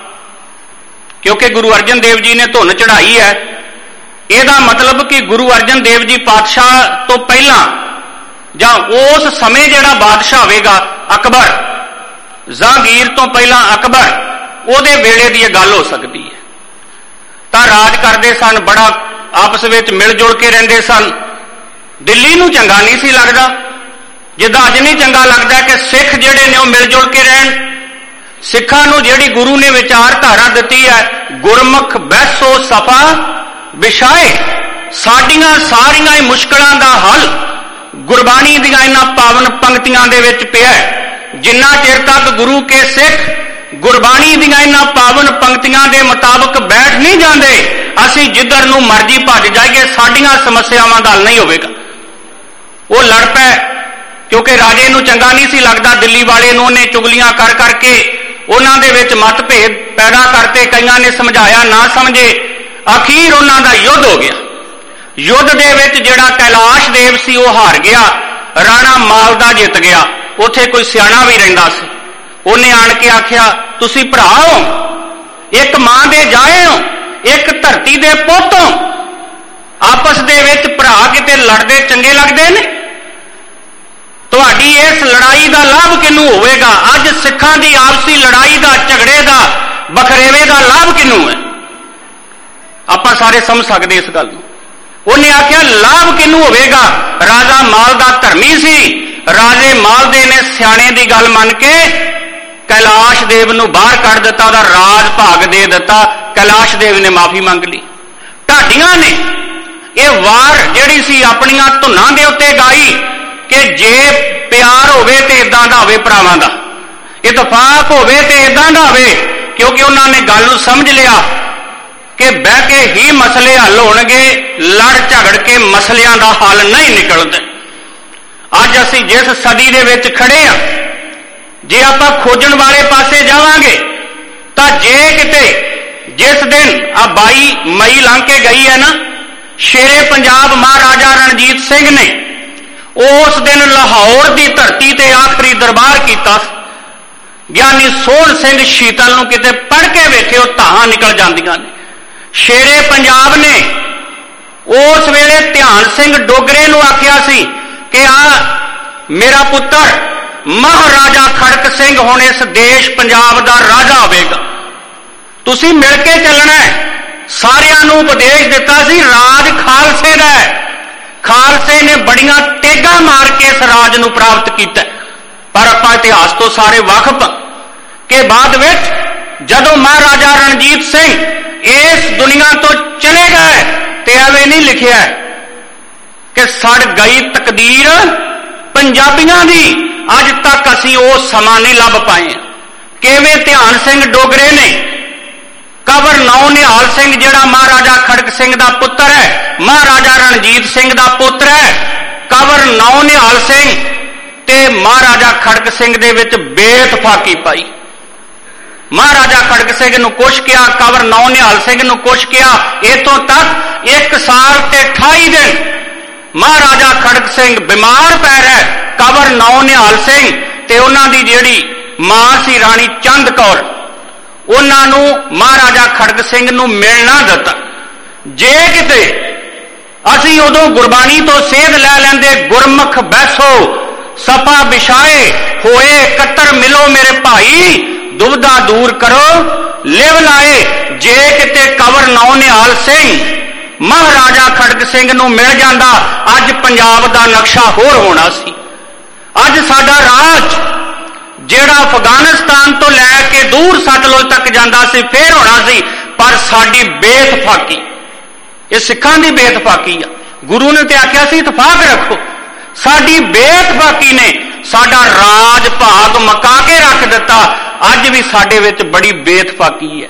क्योंकि गुरु अर्जन देव जी ने धुन चढ़ाई है, यदा मतलब कि गुरु अर्जन देव जी पातशाह तो पहला जां उस समय जिहड़ा बादशाह होवेगा अकबर, जहांगीर तो पहला अकबर, उहदे वेले दी गल हो सकती है। तां राज करदे सन, बड़ा आपस विच मिल जुल के रहिंदे सन। दिल्ली नूं चंगा नहीं सी लगदा, जिद्दां अज नहीं चंगा लगदा कि सिख जिहड़े ने मिल जुल के रहन। सिखां नूं जिहड़ी गुरु ने विचारधारा दिती है, गुरमुख बैसो सफा विछाए, साडियां सारियां ही मुश्किलां दा हल गुरबाणी दीआं इन्हां पावन पंक्तियां दे विच पिया है। जिन्ना चिर तक गुरु के सिख गुरबाणी दीआं इन्हां पावन पंक्तियां दे मुताबक बैठ नहीं जांदे, असीं जिधर नूं मर्जी भज जाइए, साडियां समस्यावां दा हल नहीं होवेगा। वो लड़ पै, क्योंकि राजे नूं चंगा नहीं सी लगदा दिल्ली वाले नूं, उहने चुगलियां कर करके उन्हां दे विच मतभेद पैदा करते। कईयां ने समझाया, ना समझे, आखिर उन्हां दा युद्ध हो गया। युद्ध दे विच जिहड़ा कैलाश देव सी वो हार गया। ਰਾਣਾ ਮਾਲਦਾ ਜਿੱਤ ਗਿਆ। ਉੱਥੇ ਕੋਈ ਸਿਆਣਾ ਵੀ ਰਹਿੰਦਾ ਸੀ। ਉਹਨੇ ਆਣ ਕੇ ਆਖਿਆ, ਤੁਸੀਂ ਭਰਾ ਹੋ, ਇੱਕ ਮਾਂ ਦੇ ਜਾਏ ਹੋ, ਇੱਕ ਧਰਤੀ ਦੇ ਪੁੱਤ ਹੋ, ਆਪਸ ਦੇ ਵਿੱਚ ਭਰਾ ਕਿਤੇ ਲੜਦੇ ਚੰਗੇ ਲੱਗਦੇ ਨੇ? ਤੁਹਾਡੀ ਇਸ ਲੜਾਈ ਦਾ ਲਾਭ ਕਿਹਨੂੰ ਹੋਵੇਗਾ? ਅੱਜ ਸਿੱਖਾਂ ਦੀ ਆਪਸੀ ਲੜਾਈ ਦਾ, ਝਗੜੇ ਦਾ, ਬਖਰੇਵੇ ਦਾ ਲਾਭ ਕਿਹਨੂੰ ਹੈ? ਆਪਾਂ ਸਾਰੇ ਸਮਝ ਸਕਦੇ ਇਸ ਗੱਲ ਨੂੰ। ਉਹਨੇ ਆਖਿਆ, ਲਾਭ ਕਿਹਨੂੰ ਹੋਵੇਗਾ? ਰਾਜਾ ਮਾਲਦਾ ਧਰਮੀ ਸੀ। ਰਾਜੇ ਮਾਲਦੇ ਨੇ ਸਿਆਣੇ ਦੀ ਗੱਲ ਮੰਨ ਕੇ ਕੈਲਾਸ਼ ਦੇਵ ਨੂੰ ਬਾਹਰ ਕੱਢ ਦਿੱਤਾ, ਉਹਦਾ ਰਾਜ ਭਾਗ ਦੇ ਦਿੱਤਾ। ਕੈਲਾਸ਼ ਦੇਵ ਨੇ ਮਾਫੀ ਮੰਗ ਲਈ। ਢਾਡੀਆਂ ਨੇ ਇਹ ਵਾਰ ਜਿਹੜੀ ਸੀ ਆਪਣੀਆਂ ਧੁਨਾਂ ਦੇ ਉੱਤੇ ਗਾਈ ਕਿ ਜੇ ਪਿਆਰ ਹੋਵੇ ਤੇ ਇਦਾਂ ਦਾ ਹੋਵੇ ਭਰਾਵਾਂ ਦਾ, ਇਤਫਾਕ ਹੋਵੇ ਤੇ ਇਦਾਂ ਦਾ ਹੋਵੇ, ਕਿਉਂਕਿ ਉਹਨਾਂ ਨੇ ਗੱਲ ਨੂੰ ਸਮਝ ਲਿਆ ਕਿ ਬਹਿ ਕੇ ਹੀ ਮਸਲੇ ਹੱਲ ਹੋਣਗੇ, ਲੜ ਝਗੜ ਕੇ ਮਸਲਿਆਂ ਦਾ ਹੱਲ ਨਹੀਂ ਨਿਕਲਦਾ। ਅੱਜ ਅਸੀਂ ਜਿਸ ਸਦੀ ਦੇ ਵਿੱਚ ਖੜੇ ਆ, ਜੇ ਆਪਾਂ ਖੋਜਣ ਵਾਲੇ ਪਾਸੇ ਜਾਵਾਂਗੇ ਤਾਂ ਜੇ ਕਿਤੇ ਜਿਸ ਦਿਨ ਆ 22 ਮਈ ਲੰਘ ਕੇ ਗਈ ਹੈ ਨਾ, ਸ਼ੇਰੇ ਪੰਜਾਬ ਮਹਾਰਾਜਾ ਰਣਜੀਤ ਸਿੰਘ ਨੇ ਉਸ ਦਿਨ ਲਾਹੌਰ ਦੀ ਧਰਤੀ ਤੇ ਆਖਰੀ ਦਰਬਾਰ ਕੀਤਾ। ਗਿਆਨੀ ਸੋਹਣ ਸਿੰਘ ਸ਼ੀਤਲ ਨੂੰ ਕਿਤੇ ਪੜ੍ਹ ਕੇ ਵੇਖਿਓ, ਧਾਹਾਂ ਨਿਕਲ ਜਾਂਦੀਆਂ ਨੇ। ਸ਼ੇਰੇ ਪੰਜਾਬ ਨੇ ਉਸ ਵੇਲੇ ਧਿਆਨ ਸਿੰਘ ਡੋਗਰੇ ਨੂੰ ਆਖਿਆ ਸੀ ਕਿ ਆ ਮੇਰਾ ਪੁੱਤਰ ਮਹਾਰਾਜਾ ਖੜਕ ਸਿੰਘ ਹੁਣ ਇਸ ਦੇਸ਼ ਪੰਜਾਬ ਦਾ ਰਾਜਾ ਹੋਵੇਗਾ, ਤੁਸੀਂ ਮਿਲ ਕੇ ਚੱਲਣਾ ਹੈ। ਸਾਰਿਆਂ ਨੂੰ ਉਪਦੇਸ਼ ਦਿੱਤਾ ਸੀ ਰਾਜ ਖਾਲਸੇ ਦਾ ਹੈ। ਖਾਲਸੇ ਨੇ ਬੜੀਆਂ ਤੇਗਾਂ ਮਾਰ ਕੇ ਇਸ ਰਾਜ ਨੂੰ ਪ੍ਰਾਪਤ ਕੀਤਾ, ਪਰ ਆਪਾਂ ਇਤਿਹਾਸ ਤੋਂ ਸਾਰੇ ਵਾਕਿਫ ਕਿ ਬਾਅਦ ਵਿੱਚ ਜਦੋਂ ਮਹਾਰਾਜਾ ਰਣਜੀਤ ਸਿੰਘ ਇਸ ਦੁਨੀਆ ਤੋਂ ਚਲੇ ਗਏ ਤੇ ਐਵੇਂ ਨਹੀਂ ਲਿਖਿਆ ਕਿ ਸੜ ਗਈ ਤਕਦੀਰ ਪੰਜਾਬੀਆਂ ਦੀ, ਅੱਜ ਤੱਕ ਅਸੀਂ ਉਹ ਸਮਾਂ ਨਹੀਂ ਲੱਭ ਪਾਏ। ਕਿਵੇਂ ਧਿਆਨ ਸਿੰਘ ਡੋਗਰੇ ਨੇ ਕਬਰ ਨੌ ਨਿਹਾਲ ਸਿੰਘ ਜਿਹੜਾ ਮਹਾਰਾਜਾ ਖੜਕ ਸਿੰਘ ਦਾ ਪੁੱਤਰ ਹੈ, ਮਹਾਰਾਜਾ ਰਣਜੀਤ ਸਿੰਘ ਦਾ ਪੁੱਤਰ ਹੈ, ਕਬਰ ਨੌ ਨਿਹਾਲ ਸਿੰਘ ਤੇ ਮਹਾਰਾਜਾ ਖੜਕ ਸਿੰਘ ਦੇ ਵਿੱਚ ਬੇਇਤਫਾਕੀ ਪਾਈ। ਮਹਾਰਾਜਾ ਖੜਕ ਸਿੰਘ ਨੂੰ ਕੁਛ ਕਿਹਾ, ਕਬਰ ਨੌ ਨਿਹਾਲ ਸਿੰਘ ਨੂੰ ਕੁਛ ਕਿਹਾ। ਇੱਥੋਂ ਤੱਕ 1 ਸਾਲ ਤੇ 28 ਦਿਨ ਮਹਾਰਾਜਾ ਖੜਕ ਸਿੰਘ ਬਿਮਾਰ ਪੈ ਰਿਹਾ। ਕਬਰ ਨੌ ਨਿਹਾਲ ਸਿੰਘ ਤੇ ਉਹਨਾਂ ਦੀ ਜਿਹੜੀ ਮਾਂ ਸੀ ਰਾਣੀ ਚੰਦ ਕੌਰ, ਉਹਨਾਂ ਨੂੰ ਮਹਾਰਾਜਾ ਖੜਕ ਸਿੰਘ ਨੂੰ ਮਿਲ ਨਾ ਦਿੱਤਾ। ਜੇ ਕਿਤੇ ਅਸੀਂ ਉਦੋਂ ਗੁਰਬਾਣੀ ਤੋਂ ਸੇਧ ਲੈ ਲੈਂਦੇ, ਗੁਰਮੁਖ ਬੈਸੋ ਸਪਾ ਵਿਛਾਏ ਹੋਏ ਇਕੱਤਰ ਮਿਲੋ ਮੇਰੇ ਭਾਈ, ਦੁਬਦਾ ਦੂਰ ਕਰੋ ਲਿਵ ਲਾਏ। ਜੇ ਕਿਤੇ ਕਬਰ ਨੌ ਨਿਹਾਲ ਸਿੰਘ ਮਹਾਰਾਜਾ ਖੜਕ ਸਿੰਘ ਨੂੰ ਮਿਲ ਜਾਂਦਾ, ਅੱਜ ਪੰਜਾਬ ਦਾ ਨਕਸ਼ਾ ਹੋਰ ਹੋਣਾ ਸੀ। ਅੱਜ ਸਾਡਾ ਰਾਜ ਜਿਹੜਾ ਅਫਗਾਨਿਸਤਾਨ ਤੋਂ ਲੈ ਕੇ ਦੂਰ ਸਤਲੁਜ ਤੱਕ ਜਾਂਦਾ ਸੀ ਫੇਰ ਹੋਣਾ ਸੀ, ਪਰ ਸਾਡੀ ਬੇਇਤਫਾਕੀ, ਇਹ ਸਿੱਖਾਂ ਦੀ ਬੇਇਤਫਾਕੀ ਆ। ਗੁਰੂ ਨੇ ਤੇ ਆਖਿਆ ਸੀ ਇਤਫਾਕ ਰੱਖੋ, ਸਾਡੀ ਬੇਇਤਫਾਕੀ ਨੇ ਸਾਡਾ ਰਾਜ ਭਾਗ ਮਕਾ ਕੇ ਰੱਖ ਦਿੱਤਾ। ਅੱਜ ਵੀ ਸਾਡੇ ਵਿੱਚ ਬੜੀ ਬੇਇਤਫਾਕੀ ਹੈ।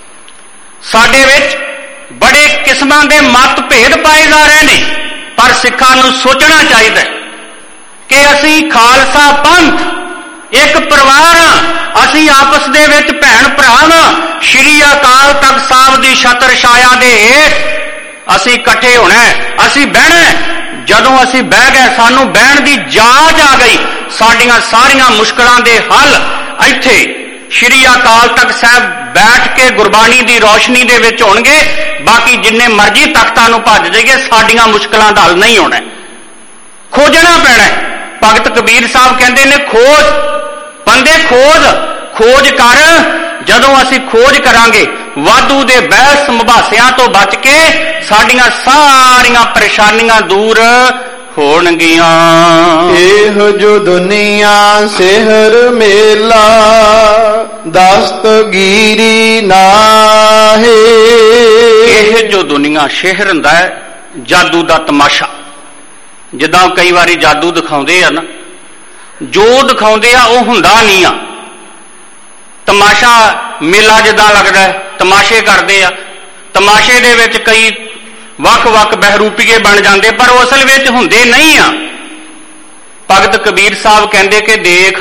ਸਾਡੇ ਵਿੱਚ ਬੜੇ ਕਿਸਮਾਂ ਦੇ ਮਤਭੇਦ ਪਾਏ ਜਾ ਰਹੇ ਨੇ, ਪਰ ਸਿੱਖਾਂ ਨੂੰ ਸੋਚਣਾ ਚਾਹੀਦਾ ਕਿ ਅਸੀਂ ਖਾਲਸਾ ਪੰਥ ਇੱਕ ਪਰਿਵਾਰ ਹਾਂ, ਅਸੀਂ ਆਪਸ ਦੇ ਵਿੱਚ ਭੈਣ ਭਰਾ ਹਾਂ। ਸ਼੍ਰੀ ਅਕਾਲ ਤਖਤ ਸਾਹਿਬ ਦੀ ਛਤਰ ਛਾਇਆ ਦੇ ਹੇਠ ਅਸੀਂ ਇਕੱਠੇ ਹੋਣਾ, ਅਸੀਂ ਬਹਿਣਾ। ਜਦੋਂ ਅਸੀਂ ਬਹਿ ਗਏ, ਸਾਨੂੰ ਬਹਿਣ ਦੀ ਜਾਚ ਆ ਗਈ, ਸਾਡੀਆਂ ਸਾਰੀਆਂ ਮੁਸ਼ਕਲਾਂ ਦੇ ਹੱਲ ਇੱਥੇ ਸ਼੍ਰੀ ਅਕਾਲ ਤਖਤ ਸਾਹਿਬ ਬੈਠ ਕੇ ਗੁਰਬਾਣੀ ਦੀ ਰੌਸ਼ਨੀ ਦੇ ਵਿੱਚ ਹੋਣਗੇ। ਬਾਕੀ ਜਿੰਨੇ ਮਰਜ਼ੀ ਤਖਤਾਂ ਨੂੰ ਭੱਜ ਜਾਈਏ, ਸਾਡੀਆਂ ਮੁਸ਼ਕਲਾਂ ਦਾ ਹੱਲ ਨਹੀਂ ਹੋਣਾ, ਖੋਜਣਾ ਪੈਣਾ। ਭਗਤ ਕਬੀਰ ਸਾਹਿਬ ਕਹਿੰਦੇ ਨੇ ਖੋਜ ਬੰਦੇ ਖੋਜ ਕਰ। ਜਦੋਂ ਅਸੀਂ ਖੋਜ ਕਰਾਂਗੇ, ਵਾਧੂ ਦੇ ਬਹਿਸ ਮੁਬਾਸਿਆਂ ਤੋਂ ਬਚ ਕੇ ਸਾਡੀਆਂ ਸਾਰੀਆਂ ਪਰੇਸ਼ਾਨੀਆਂ ਦੂਰ ਹੋਣਗੀਆਂ। ਇਹ ਜੋ ਦੁਨੀਆ ਸਿਹਰ ਮੇਲਾ ਦਸਤਗੀਰੀ ਨਾਹੇ। ਇਹ ਜੋ ਦੁਨੀਆ ਸ਼ਹਿਰ ਹੁੰਦਾ ਹੈ ਜਾਦੂ ਦਾ ਤਮਾਸ਼ਾ। ਜਿੱਦਾਂ ਕਈ ਵਾਰੀ ਜਾਦੂ ਦਿਖਾਉਂਦੇ ਆ ਨਾ, ਜੋ ਦਿਖਾਉਂਦੇ ਆ ਉਹ ਹੁੰਦਾ ਨਹੀਂ ਆ। ਤਮਾਸ਼ਾ ਮੇਲਾ ਜਿੱਦਾਂ ਲੱਗਦਾ, ਤਮਾਸ਼ੇ ਕਰਦੇ ਆ, ਤਮਾਸ਼ੇ ਦੇ ਵਿੱਚ ਕਈ ਵੱਖ-ਵੱਖ ਬਹਿਰੂਪੀਏ ਬਣ ਜਾਂਦੇ, ਪਰ ਉਹ ਅਸਲ ਵਿੱਚ ਹੁੰਦੇ ਨਹੀਂ ਆ। ਭਗਤ ਕਬੀਰ ਸਾਹਿਬ ਕਹਿੰਦੇ ਕਿ ਦੇਖ,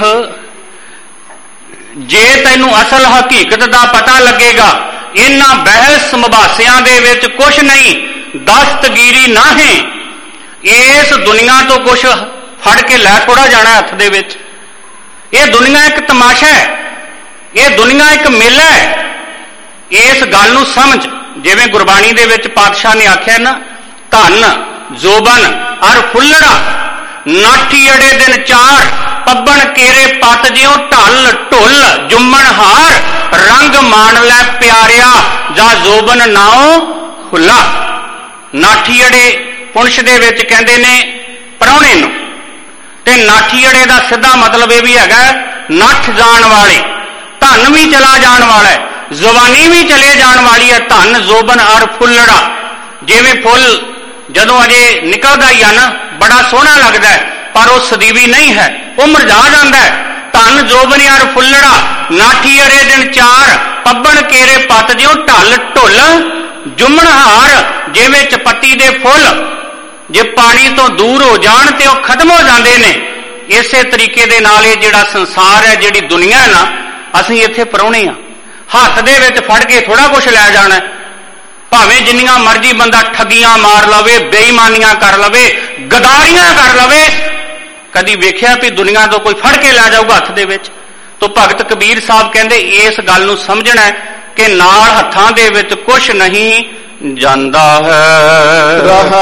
ਜੇ ਤੈਨੂੰ ਅਸਲ ਹਕੀਕਤ ਦਾ ਪਤਾ ਲੱਗੇਗਾ, ਇਹਨਾਂ ਬਹਿਸ ਮੁਬਾਸਿਆਂ ਦੇ ਵਿੱਚ ਕੁਛ ਨਹੀਂ, ਦਸਤਗੀਰੀ ਨਾਹੀਂ। ਇਸ ਦੁਨੀਆ ਤੋਂ ਕੁਛ ਫੜ ਕੇ ਲੈ ਕੋੜਾ ਜਾਣਾ ਹੱਥ ਦੇ ਵਿੱਚ। ਇਹ ਦੁਨੀਆ ਇੱਕ ਤਮਾਸ਼ਾ ਹੈ, ਇਹ ਦੁਨੀਆ ਇੱਕ ਮੇਲਾ ਹੈ। ਇਸ ਗੱਲ ਨੂੰ ਸਮਝ, ਜਿਵੇਂ ਗੁਰਬਾਣੀ ਦੇ ਵਿੱਚ ਪਾਤਸ਼ਾਹ ਨੇ ਆਖਿਆ ਨਾ, ਧਨ ਜੋਬਨ ਅਰ ਫੁੱਲੜਾ ਨਾਠੀ ਅੜੇ ਦਿਨ ਚਾਰ, ਪੱਬਣ ਕੇਰੇ ਪਤ ਜਿਉ ਢਲ ਢੁੱਲ ਜੁੰਮਣ ਹਾਰ, ਰੰਗ ਮਾਣ ਲੈ ਪਿਆਰਿਆ ਜਾਂ ਜੋਬਨ ਨਾਉ ਹੁੱਲਾ। ਨਾਠੀ ਅੜੇ ਪੁੰਛ ਦੇ ਵਿੱਚ ਕਹਿੰਦੇ ਨੇ ਪ੍ਰਾਹੁਣੇ ਨੂੰ, ਤੇ ਨਾਠੀ ਅੜੇ ਦਾ ਸਿੱਧਾ ਮਤਲਬ ਇਹ ਵੀ ਹੈਗਾ ਨੱਠ ਜਾਣ ਵਾਲੇ, ਧਨ ਵੀ ਚਲਾ ਜਾਣ ਵਾਲਾ ਹੈ, ਜ਼ੁਬਾਨੀ ਵੀ ਚਲੇ ਜਾਣ ਵਾਲੀ ਹੈ। ਧਨ ਜੋਬਨ ਅਰ ਫੁੱਲੜਾ, ਜਿਵੇਂ ਫੁੱਲ ਜਦੋਂ ਅਜੇ ਨਿਕਲਦਾ ਹੀ ਆ ਨਾ, ਬੜਾ ਸੋਹਣਾ ਲੱਗਦਾ ਹੈ, ਪਰ ਉਹ ਸਦੀਵੀ ਨਹੀਂ ਹੈ, ਉਹ ਮੁਰਝਾ ਜਾਂਦਾ ਹੈ। ਧਨ ਜੋਬਨ ਅਰ ਫੁੱਲੜਾ ਨਾਠੀ ਅੜੇ ਦਿਨ ਚਾਰ, ਪੱਬਣ ਕੇਰੇ ਪਤ ਜਿਉ ਢਲ ਢੁੱਲ ਜੁੰਮਣ ਹਾਰ। ਜਿਵੇਂ ਚਪੱਤੀ ਦੇ ਫੁੱਲ ਜੇ ਪਾਣੀ ਤੋਂ ਦੂਰ ਹੋ ਜਾਣ ਤੇ ਉਹ ਖਤਮ ਹੋ ਜਾਂਦੇ ਨੇ, ਇਸੇ ਤਰੀਕੇ ਦੇ ਨਾਲ ਇਹ ਜਿਹੜਾ ਸੰਸਾਰ ਹੈ, ਜਿਹੜੀ ਦੁਨੀਆ ਹੈ ਨਾ, ਅਸੀਂ ਇੱਥੇ ਪ੍ਰਾਹੁਣੇ ਆ। ਹੱਥ ਦੇ ਵਿੱਚ ਫੜ ਕੇ ਥੋੜਾ ਕੁਛ ਲੈ ਜਾਣਾ, ਭਾਵੇਂ ਜਿੰਨੀਆਂ ਮਰਜ਼ੀ ਬੰਦਾ ਠੱਗੀਆਂ ਮਾਰ ਲਵੇ, ਬੇਈਮਾਨੀਆਂ ਕਰ ਲਵੇ, ਗਦਾਰੀਆਂ ਕਰ ਲਵੇ, ਕਦੀ ਵੇਖਿਆ ਵੀ ਦੁਨੀਆ ਤੋਂ ਕੋਈ ਫੜ ਕੇ ਲੈ ਜਾਊਗਾ ਹੱਥ ਦੇ ਵਿੱਚ? ਤੋਂ ਭਗਤ ਕਬੀਰ ਸਾਹਿਬ ਕਹਿੰਦੇ ਇਸ ਗੱਲ ਨੂੰ ਸਮਝਣਾ ਕਿ ਨਾਲ ਹੱਥਾਂ ਦੇ ਵਿੱਚ ਕੁਛ ਨਹੀਂ ਜਾਂਦਾ ਹੈ।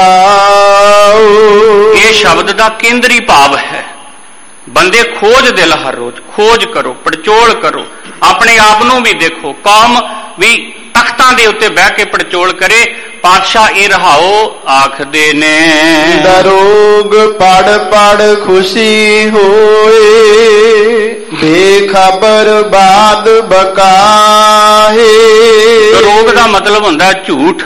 ਇਹ ਸ਼ਬਦ ਦਾ ਕੇਂਦਰੀ ਭਾਵ ਹੈ। ਬੰਦੇ ਖੋਜ ਦਿਲ ਹਰ ਰੋਜ਼ ਖੋਜ ਕਰੋ, ਪੜਚੋਲ ਕਰੋ, ਆਪਣੇ ਆਪ ਨੂੰ ਵੀ ਦੇਖੋ। ਕੌਮ ਵੀ ਤਖਤਾਂ ਦੇ ਉੱਤੇ ਬਹਿ ਕੇ ਪੜਚੋਲ ਕਰੇ। ਪਾਤਸ਼ਾਹ ਇਹ ਰਹਾਓ ਆਖਦੇ ਨੇ, ਦਰੋਗ ਪੜ ਪੜ ਖੁਸ਼ੀ ਹੋਏ, ਬੇਖਬਰ ਬਾਦ ਬਕਾਹੇ। ਦਰੋਗ ਦਾ ਮਤਲਬ ਹੁੰਦਾ ਝੂਠ।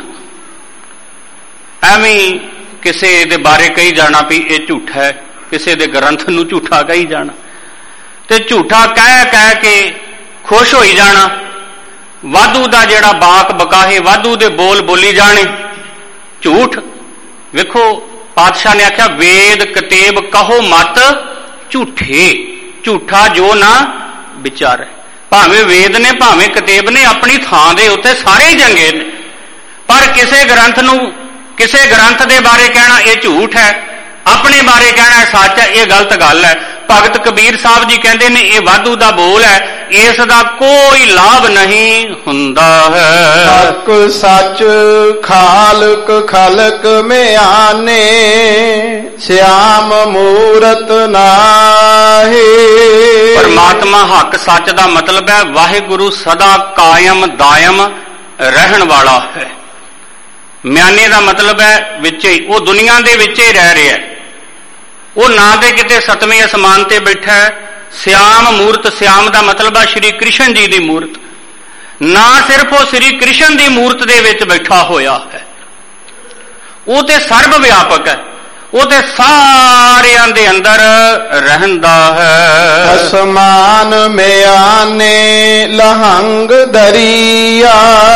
ਐਵੇਂ ਕਿਸੇ ਦੇ ਬਾਰੇ ਕਹੀ ਜਾਣਾ ਵੀ ਇਹ ਝੂਠਾ ਹੈ, ਕਿਸੇ ਦੇ ਗ੍ਰੰਥ ਨੂੰ ਝੂਠਾ ਕਹੀ ਜਾਣਾ, ਤੇ ਝੂਠਾ ਕਹਿ ਕਹਿ ਕੇ ਖੁਸ਼ ਹੋਈ ਜਾਣਾ। ਵਾਧੂ ਦਾ ਜਿਹੜਾ ਬਾਕ ਬਕਾਹੇ, ਵਾਧੂ ਦੇ ਬੋਲ ਬੋਲੀ ਜਾਣੇ, ਝੂਠ। ਵੇਖੋ ਪਾਤਸ਼ਾਹ ਨੇ ਆਖਿਆ ਵੇਦ ਕਤੇਬ ਕਹੋ ਮਤ ਝੂਠੇ, ਝੂਠਾ ਜੋ ਨਾ ਵਿਚਾਰੇ। ਭਾਵੇਂ ਵੇਦ ਨੇ ਭਾਵੇਂ ਕਤੇਬ ਨੇ ਆਪਣੀ ਥਾਂ ਦੇ ਉੱਤੇ ਸਾਰੇ ਹੀ ਚੰਗੇ ਨੇ, ਪਰ ਕਿਸੇ ਗ੍ਰੰਥ ਨੂੰ, ਕਿਸੇ ਗ੍ਰੰਥ ਦੇ ਬਾਰੇ ਕਹਿਣਾ ਇਹ ਝੂਠ ਹੈ, ਆਪਣੇ ਬਾਰੇ ਕਹਿਣਾ ਸੱਚ ਹੈ, ਇਹ ਗਲਤ ਗੱਲ ਹੈ। ਭਗਤ ਕਬੀਰ ਸਾਹਿਬ ਜੀ ਕਹਿੰਦੇ ਨੇ ਇਹ ਵਾਧੂ ਦਾ ਬੋਲ ਹੈ, ਇਸ ਦਾ ਕੋਈ ਲਾਭ ਨਹੀਂ ਹੁੰਦਾ ਹੈ। ਹਕ ਸੱਚ ਖਾਲਕ ਖਲਕ ਮਿਆਨੇ, ਸਿਆਮ ਮੂਰਤ ਨਾਹੀ। ਪਰਮਾਤਮਾ ਹੱਕ ਸੱਚ ਦਾ ਮਤਲਬ ਹੈ ਵਾਹਿਗੁਰੂ ਸਦਾ ਕਾਇਮ ਦਾਇਮ ਰਹਿਣ ਵਾਲਾ ਹੈ। ਮਿਆਨੇ ਦਾ ਮਤਲਬ ਹੈ ਵਿੱਚ ਹੀ, ਉਹ ਦੁਨੀਆ ਦੇ ਵਿੱਚ ਹੀ ਰਹਿ ਰਿਹਾ, ਉਹ ਨਾ ਤੇ ਕਿਤੇ ਸਤਵੇਂ ਅਸਮਾਨ ਤੇ ਬੈਠਾ ਹੈ। ਸਿਆਮ ਮੂਰਤ, ਸਿਆਮ ਦਾ ਮਤਲਬ ਹੈ ਸ਼੍ਰੀ ਕ੍ਰਿਸ਼ਨ ਜੀ ਦੀ ਮੂਰਤ। ਨਾ ਸਿਰਫ ਉਹ ਸ਼੍ਰੀ ਕ੍ਰਿਸ਼ਨ ਦੀ ਮੂਰਤ ਦੇ ਵਿੱਚ ਬੈਠਾ ਹੋਇਆ ਹੈ, ਉਹ ਤੇ ਸਰਬ ਵਿਆਪਕ ਹੈ, ਉਹ ਤੇ ਸਾਰਿਆਂ ਦੇ ਅੰਦਰ ਰਹਿੰਦਾ ਹੈ। ਅਸਮਾਨ ਮਿਆਨੇ ਲਹੰਗ ਦਰਿਆ,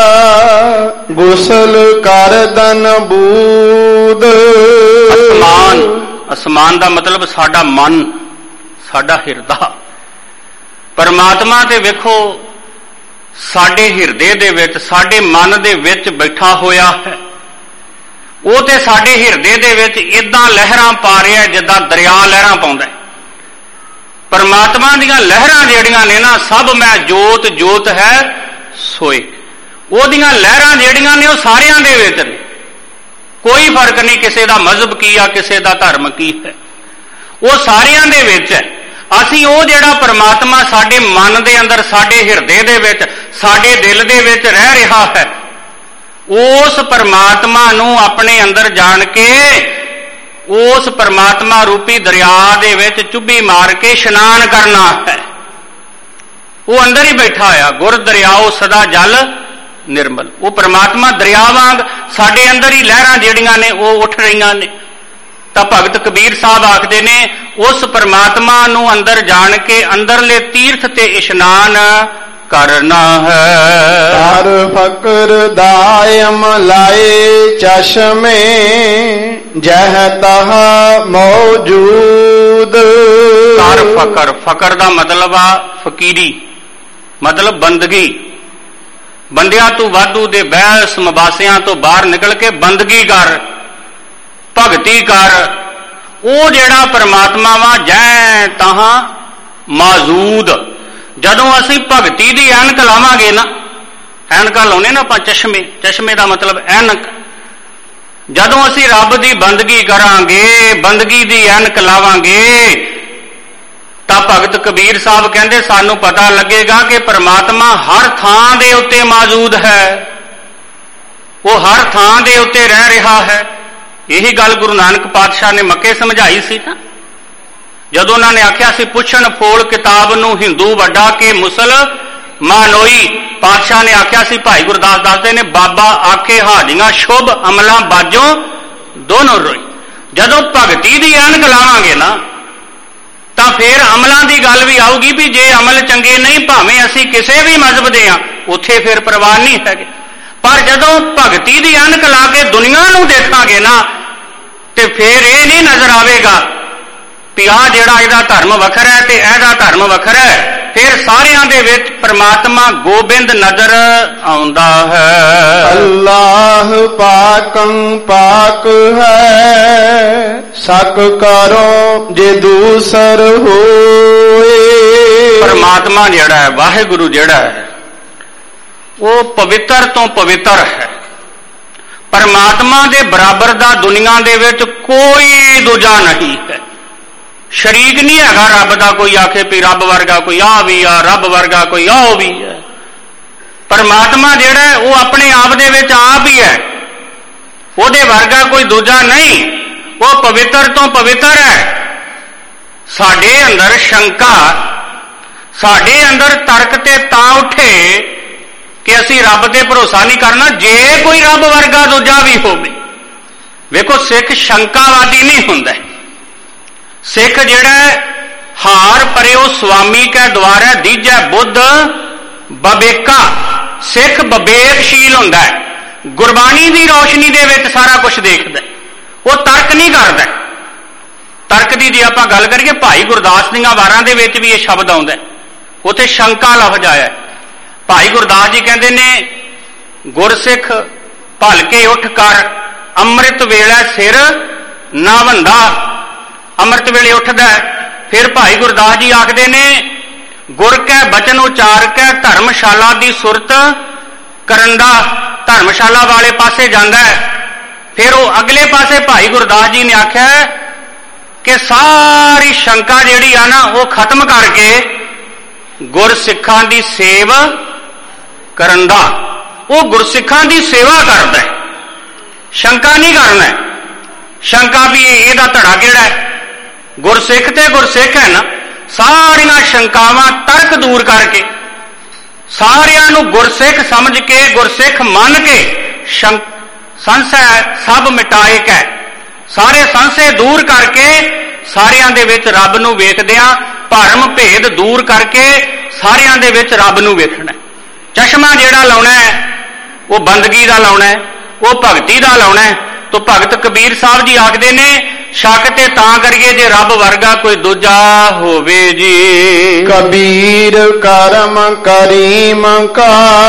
ਗੁਸਲ ਕਰਦਨ ਬੂਦ। ਅਸਮਾਨ, ਅਸਮਾਨ ਦਾ ਮਤਲਬ ਸਾਡਾ ਮਨ, ਸਾਡਾ ਹਿਰਦਾ। ਪਰਮਾਤਮਾ ਤੇ ਵੇਖੋ ਸਾਡੇ ਹਿਰਦੇ ਦੇ ਵਿੱਚ, ਸਾਡੇ ਮਨ ਦੇ ਵਿੱਚ ਬੈਠਾ ਹੋਇਆ ਹੈ। ਉਹ ਤੇ ਸਾਡੇ ਹਿਰਦੇ ਦੇ ਵਿੱਚ ਇਦਾਂ ਲਹਿਰਾਂ ਪਾ ਰਿਹਾ ਜਿੱਦਾਂ ਦਰਿਆ ਲਹਿਰਾਂ ਪਾਉਂਦਾ। ਪਰਮਾਤਮਾ ਦੀਆਂ ਲਹਿਰਾਂ ਜਿਹੜੀਆਂ ਨੇ ਨਾ, ਸਭ ਮੈਂ ਜੋਤ ਜੋਤ ਹੈ ਸੋਏ। ਉਹਦੀਆਂ ਲਹਿਰਾਂ ਜਿਹੜੀਆਂ ਨੇ ਉਹ ਸਾਰਿਆਂ ਦੇ ਵਿੱਚ ਨੇ, ਕੋਈ ਫਰਕ ਨਹੀਂ ਕਿਸੇ ਦਾ ਮਜ਼ਹਬ ਕੀ ਆ, ਕਿਸੇ ਦਾ ਧਰਮ ਕੀ ਹੈ, ਉਹ ਸਾਰਿਆਂ ਦੇ ਵਿੱਚ ਹੈ। ਅਸੀਂ ਉਹ ਜਿਹੜਾ ਪਰਮਾਤਮਾ ਸਾਡੇ ਮਨ ਦੇ ਅੰਦਰ, ਸਾਡੇ ਹਿਰਦੇ ਦੇ ਵਿੱਚ, ਸਾਡੇ ਦਿਲ ਦੇ ਵਿੱਚ ਰਹਿ ਰਿਹਾ ਹੈ, ਉਸ ਪਰਮਾਤਮਾ ਨੂੰ ਆਪਣੇ ਅੰਦਰ ਜਾਣ ਕੇ ਉਸ ਪਰਮਾਤਮਾ ਰੂਪੀ ਦਰਿਆ ਦੇ ਵਿੱਚ ਚੁੱਭੀ ਮਾਰ ਕੇ ਇਸ਼ਨਾਨ ਕਰਨਾ ਹੈ। ਉਹ ਅੰਦਰ ਹੀ ਬੈਠਾ ਹੋਇਆ, ਗੁਰ ਦਰਿਆਓ ਸਦਾ ਜਲ ਨਿਰਮਲ। ਉਹ ਪਰਮਾਤਮਾ ਦਰਿਆ ਵਾਂਗ ਸਾਡੇ ਅੰਦਰ ਹੀ ਲਹਿਰਾਂ ਜਿਹੜੀਆਂ ਨੇ ਉਹ ਉੱਠ ਰਹੀਆਂ ਨੇ। ਤਾਂ ਭਗਤ ਕਬੀਰ ਸਾਹਿਬ ਆਖਦੇ ਨੇ ਉਸ ਪਰਮਾਤਮਾ ਨੂੰ ਅੰਦਰ ਜਾਣ ਕੇ ਅੰਦਰਲੇ ਤੀਰਥ ਤੇ ਇਸ਼ਨਾਨ ਕਰਨਾ ਹੈ। ਹਰ ਫਕਰ ਦਾਇਮ ਲਾਏ ਚਸ਼ਮੇ, ਜਹ ਤਹ ਮੌਜੂਦ। ਕਰ ਫਕਰ, ਫਕਰ ਦਾ ਮਤਲਬ ਆ ਫਕੀਰੀ, ਮਤਲਬ ਬੰਦਗੀ। ਬੰਦਿਆਂ ਤੋਂ ਵਾਧੂ ਦੇ ਬਹਿਸ ਮਬਾਸਿਆਂ ਤੋਂ ਬਾਹਰ ਨਿਕਲ ਕੇ ਬੰਦਗੀ ਕਰ, ਭਗਤੀ ਕਰ, ਉਹ ਜਿਹੜਾ ਪਰਮਾਤਮਾ ਵਾ ਜੈ ਤਹਾਂ ਮੌਜੂਦ। ਜਦੋਂ ਅਸੀਂ ਭਗਤੀ ਦੀ ਐਨਕ ਲਾਵਾਂਗੇ ਨਾ, ਐਨਕਾਂ ਲਾਉਨੇ ਨਾ ਆਪਾਂ ਚਸ਼ਮੇ, ਚਸ਼ਮੇ ਦਾ ਮਤਲਬ ਐਨਕ। ਜਦੋਂ ਅਸੀਂ ਰੱਬ ਦੀ ਬੰਦਗੀ ਕਰਾਂਗੇ, ਬੰਦਗੀ ਦੀ ਐਨਕ ਲਾਵਾਂਗੇ, ਤਾਂ ਭਗਤ ਕਬੀਰ ਸਾਹਿਬ ਕਹਿੰਦੇ ਸਾਨੂੰ ਪਤਾ ਲੱਗੇਗਾ ਕਿ ਪਰਮਾਤਮਾ ਹਰ ਥਾਂ ਦੇ ਉੱਤੇ ਮੌਜੂਦ ਹੈ, ਉਹ ਹਰ ਥਾਂ ਦੇ ਉੱਤੇ ਰਹਿ ਰਿਹਾ ਹੈ। ਇਹੀ ਗੱਲ ਗੁਰੂ ਨਾਨਕ ਪਾਤਸ਼ਾਹ ਨੇ ਮੱਕੇ ਸਮਝਾਈ ਸੀ ਨਾ, ਜਦੋਂ ਉਹਨਾਂ ਨੇ ਆਖਿਆ ਸੀ ਪੁੱਛਣ ਫੋਲ ਕਿਤਾਬ ਨੂੰ ਹਿੰਦੂ ਵੱਡਾ ਕੇ ਮੁਸਲਮਾਨੋਈ। ਪਾਤਸ਼ਾਹ ਨੇ ਆਖਿਆ ਸੀ, ਭਾਈ ਗੁਰਦਾਸ ਦੱਸਦੇ ਨੇ, ਬਾਬਾ ਆਖੇ ਹਾਡੀਆਂ ਸ਼ੁਭ ਅਮਲਾਂ ਬਾਝੋਂ ਦੋਨੋਂ ਰੋਈ। ਜਦੋਂ ਭਗਤੀ ਦੀ ਐਨਕ ਲਾਵਾਂਗੇ ਨਾ, ਤਾਂ ਫਿਰ ਅਮਲਾਂ ਦੀ ਗੱਲ ਵੀ ਆਊਗੀ ਵੀ ਜੇ ਅਮਲ ਚੰਗੇ ਨਹੀਂ, ਭਾਵੇਂ ਅਸੀਂ ਕਿਸੇ ਵੀ ਮਜ਼ਹਬ ਦੇ ਹਾਂ, ਉੱਥੇ ਫਿਰ ਪ੍ਰਵਾਹ ਨਹੀਂ ਹੈਗੇ। ਪਰ ਜਦੋਂ ਭਗਤੀ ਦੀ ਐਨਕ ਲਾ ਕੇ ਦੁਨੀਆ ਨੂੰ ਦੇਖਾਂਗੇ ਨਾ, ਤੇ ਫਿਰ ਇਹ ਨਹੀਂ ਨਜ਼ਰ ਆਵੇਗਾ ਵੀ ਆਹ ਜਿਹੜਾ ਇਹਦਾ ਧਰਮ ਵੱਖਰਾ ਹੈ ਤੇ ਇਹਦਾ ਧਰਮ ਵੱਖਰਾ ਹੈ। ਫਿਰ ਸਾਰਿਆਂ ਦੇ ਵਿੱਚ ਪਰਮਾਤਮਾ ਗੋਬਿੰਦ ਨਜ਼ਰ ਆਉਂਦਾ ਹੈ। ਅੱਲਾਹ ਪਾਕੰ ਪਾਕ ਹੈ, ਸਕ ਕਰੋ ਜੇ ਦੂਸਰ ਹੋਏ। ਪਰਮਾਤਮਾ ਜਿਹੜਾ ਹੈ, ਵਾਹਿਗੁਰੂ ਜਿਹੜਾ ਹੈ, ਉਹ ਪਵਿੱਤਰ ਤੋਂ ਪਵਿੱਤਰ ਹੈ। ਪਰਮਾਤਮਾ ਦੇ ਬਰਾਬਰ ਦਾ ਦੁਨੀਆ ਦੇ ਵਿੱਚ ਕੋਈ ਦੂਜਾ ਨਹੀਂ ਹੈ। ਸ਼ਰੀਕ ਨਹੀਂ ਹੈਗਾ ਰੱਬ ਦਾ, ਕੋਈ ਆਖੇ ਵੀ ਰੱਬ ਵਰਗਾ ਕੋਈ ਆ ਵੀ ਆ, ਰੱਬ ਵਰਗਾ ਕੋਈ ਆਹ ਵੀ ਹੈ। ਪਰਮਾਤਮਾ ਜਿਹੜਾ ਹੈ ਉਹ ਆਪਣੇ ਆਪ ਦੇ ਵਿੱਚ ਆਪ ਹੀ ਹੈ, ਉਹਦੇ ਵਰਗਾ ਕੋਈ ਦੂਜਾ ਨਹੀਂ। ਉਹ ਪਵਿੱਤਰ ਤੋਂ ਪਵਿੱਤਰ ਹੈ। ਸਾਡੇ ਅੰਦਰ ਸ਼ੰਕਾ, ਸਾਡੇ ਅੰਦਰ ਤਰਕ ਤੇ ਤਾਂ ਉੱਠੇ ਕਿ ਅਸੀਂ ਰੱਬ ਤੇ ਭਰੋਸਾ ਨਹੀਂ ਕਰਨਾ ਜੇ ਕੋਈ ਰੱਬ ਵਰਗਾ ਦੂਜਾ ਵੀ ਹੋਵੇ। ਵੇਖੋ, ਸਿੱਖ ਸ਼ੰਕਾਵਾਦੀ ਨਹੀਂ ਹੁੰਦਾ। ਸਿੱਖ ਜਿਹੜਾ ਹਾਰ ਪਰਿਓ ਸੁਆਮੀ ਕੈ ਦੁਆਰੈ ਦੀਜੈ ਬੁੱਧ ਬਵੇਕਾ। ਸਿੱਖ ਵਿਵੇਕਸ਼ੀਲ ਹੁੰਦਾ ਹੈ, ਗੁਰਬਾਣੀ ਦੀ ਰੌਸ਼ਨੀ ਦੇ ਵਿੱਚ ਸਾਰਾ ਕੁਝ ਦੇਖਦਾ, ਉਹ ਤਰਕ ਨਹੀਂ ਕਰਦਾ। ਤਰਕ ਦੀ ਜੇ ਆਪਾਂ ਗੱਲ ਕਰੀਏ, ਭਾਈ ਗੁਰਦਾਸ ਦੀਆਂ ਵਾਰਾਂ ਦੇ ਵਿੱਚ ਵੀ ਇਹ ਸ਼ਬਦ ਆਉਂਦਾ, ਉੱਥੇ ਸ਼ੰਕਾ ਲਫ਼ਜ਼ ਆਇਆ। ਭਾਈ ਗੁਰਦਾਸ ਜੀ ਕਹਿੰਦੇ ਨੇ, ਗੁਰਸਿੱਖ ਭਲਕੇ ਉੱਠ ਕਰ ਅੰਮ੍ਰਿਤ ਵੇਲੇ ਸਿਰ ਨਾ ਵੰਦਾ। ਅੰਮ੍ਰਿਤ ਵੇਲੇ ਉੱਠਦਾ। ਫਿਰ ਭਾਈ ਗੁਰਦਾਸ ਜੀ ਆਖਦੇ ਨੇ, ਗੁਰ ਕੈ ਬਚਨ ਉਚਾਰ ਕੇ ਧਰਮਸ਼ਾਲਾ ਦੀ ਸੁਰਤ ਕਰਨ ਦਾ, ਧਰਮਸ਼ਾਲਾ ਵਾਲੇ ਪਾਸੇ ਜਾਂਦਾ ਹੈ। ਫਿਰ ਉਹ ਅਗਲੇ ਪਾਸੇ ਭਾਈ ਗੁਰਦਾਸ ਜੀ ਨੇ ਆਖਿਆ ਕਿ ਸਾਰੀ ਸ਼ੰਕਾ ਜਿਹੜੀ ਆ ਨਾ, ਉਹ ਖਤਮ ਕਰਕੇ ਗੁਰਸਿੱਖਾਂ ਦੀ ਸੇਵਾ ਕਰਨ ਦਾ। ਉਹ ਗੁਰਸਿੱਖਾਂ ਦੀ ਸੇਵਾ ਕਰਦਾ ਹੈ, ਸ਼ੰਕਾ ਨਹੀਂ ਕਰਨਾ। ਸ਼ੰਕਾ ਵੀ ਇਹਦਾ ਧੜਾ ਕਿਹੜਾ ਹੈ, ਗੁਰਸਿੱਖ ਤੇ ਗੁਰਸਿੱਖ ਹੈ ਨਾ। ਸਾਰੀਆਂ ਸ਼ੰਕਾਵਾਂ ਤਰਕ ਦੂਰ ਕਰਕੇ, ਸਾਰਿਆਂ ਨੂੰ ਗੁਰਸਿੱਖ ਸਮਝ ਕੇ, ਗੁਰਸਿੱਖ ਮੰਨ ਕੇ, ਸੰਸ਼ੈ ਸਭ ਮਿਟਾਏ ਕੈ, ਸਾਰੇ ਸੰਸ਼ੇ ਦੂਰ ਕਰਕੇ, ਸਾਰਿਆਂ ਦੇ ਵਿੱਚ ਰੱਬ ਨੂੰ ਵੇਖਦਿਆਂ, ਭਰਮ ਭੇਦ ਦੂਰ ਕਰਕੇ ਸਾਰਿਆਂ ਦੇ ਵਿੱਚ ਰੱਬ ਨੂੰ ਵੇਖਣਾ। ਚਸ਼ਮਾ ਜਿਹੜਾ ਲਾਉਣਾ ਹੈ, ਉਹ ਬੰਦਗੀ ਦਾ ਲਾਉਣਾ ਹੈ, ਉਹ ਭਗਤੀ ਦਾ ਲਾਉਣਾ ਹੈ। ਤੋ ਭਗਤ ਕਬੀਰ ਸਾਹਿਬ ਜੀ ਆਖਦੇ ਨੇ, ਸ਼ੱਕ ਤੇ ਤਾਂ ਕਰੀਏ ਜੇ ਰੱਬ ਵਰਗਾ ਕੋਈ ਦੂਜਾ ਹੋਵੇ ਜੀ। ਕਬੀਰ ਕਰਮ ਕਰੀਮ ਕਾ,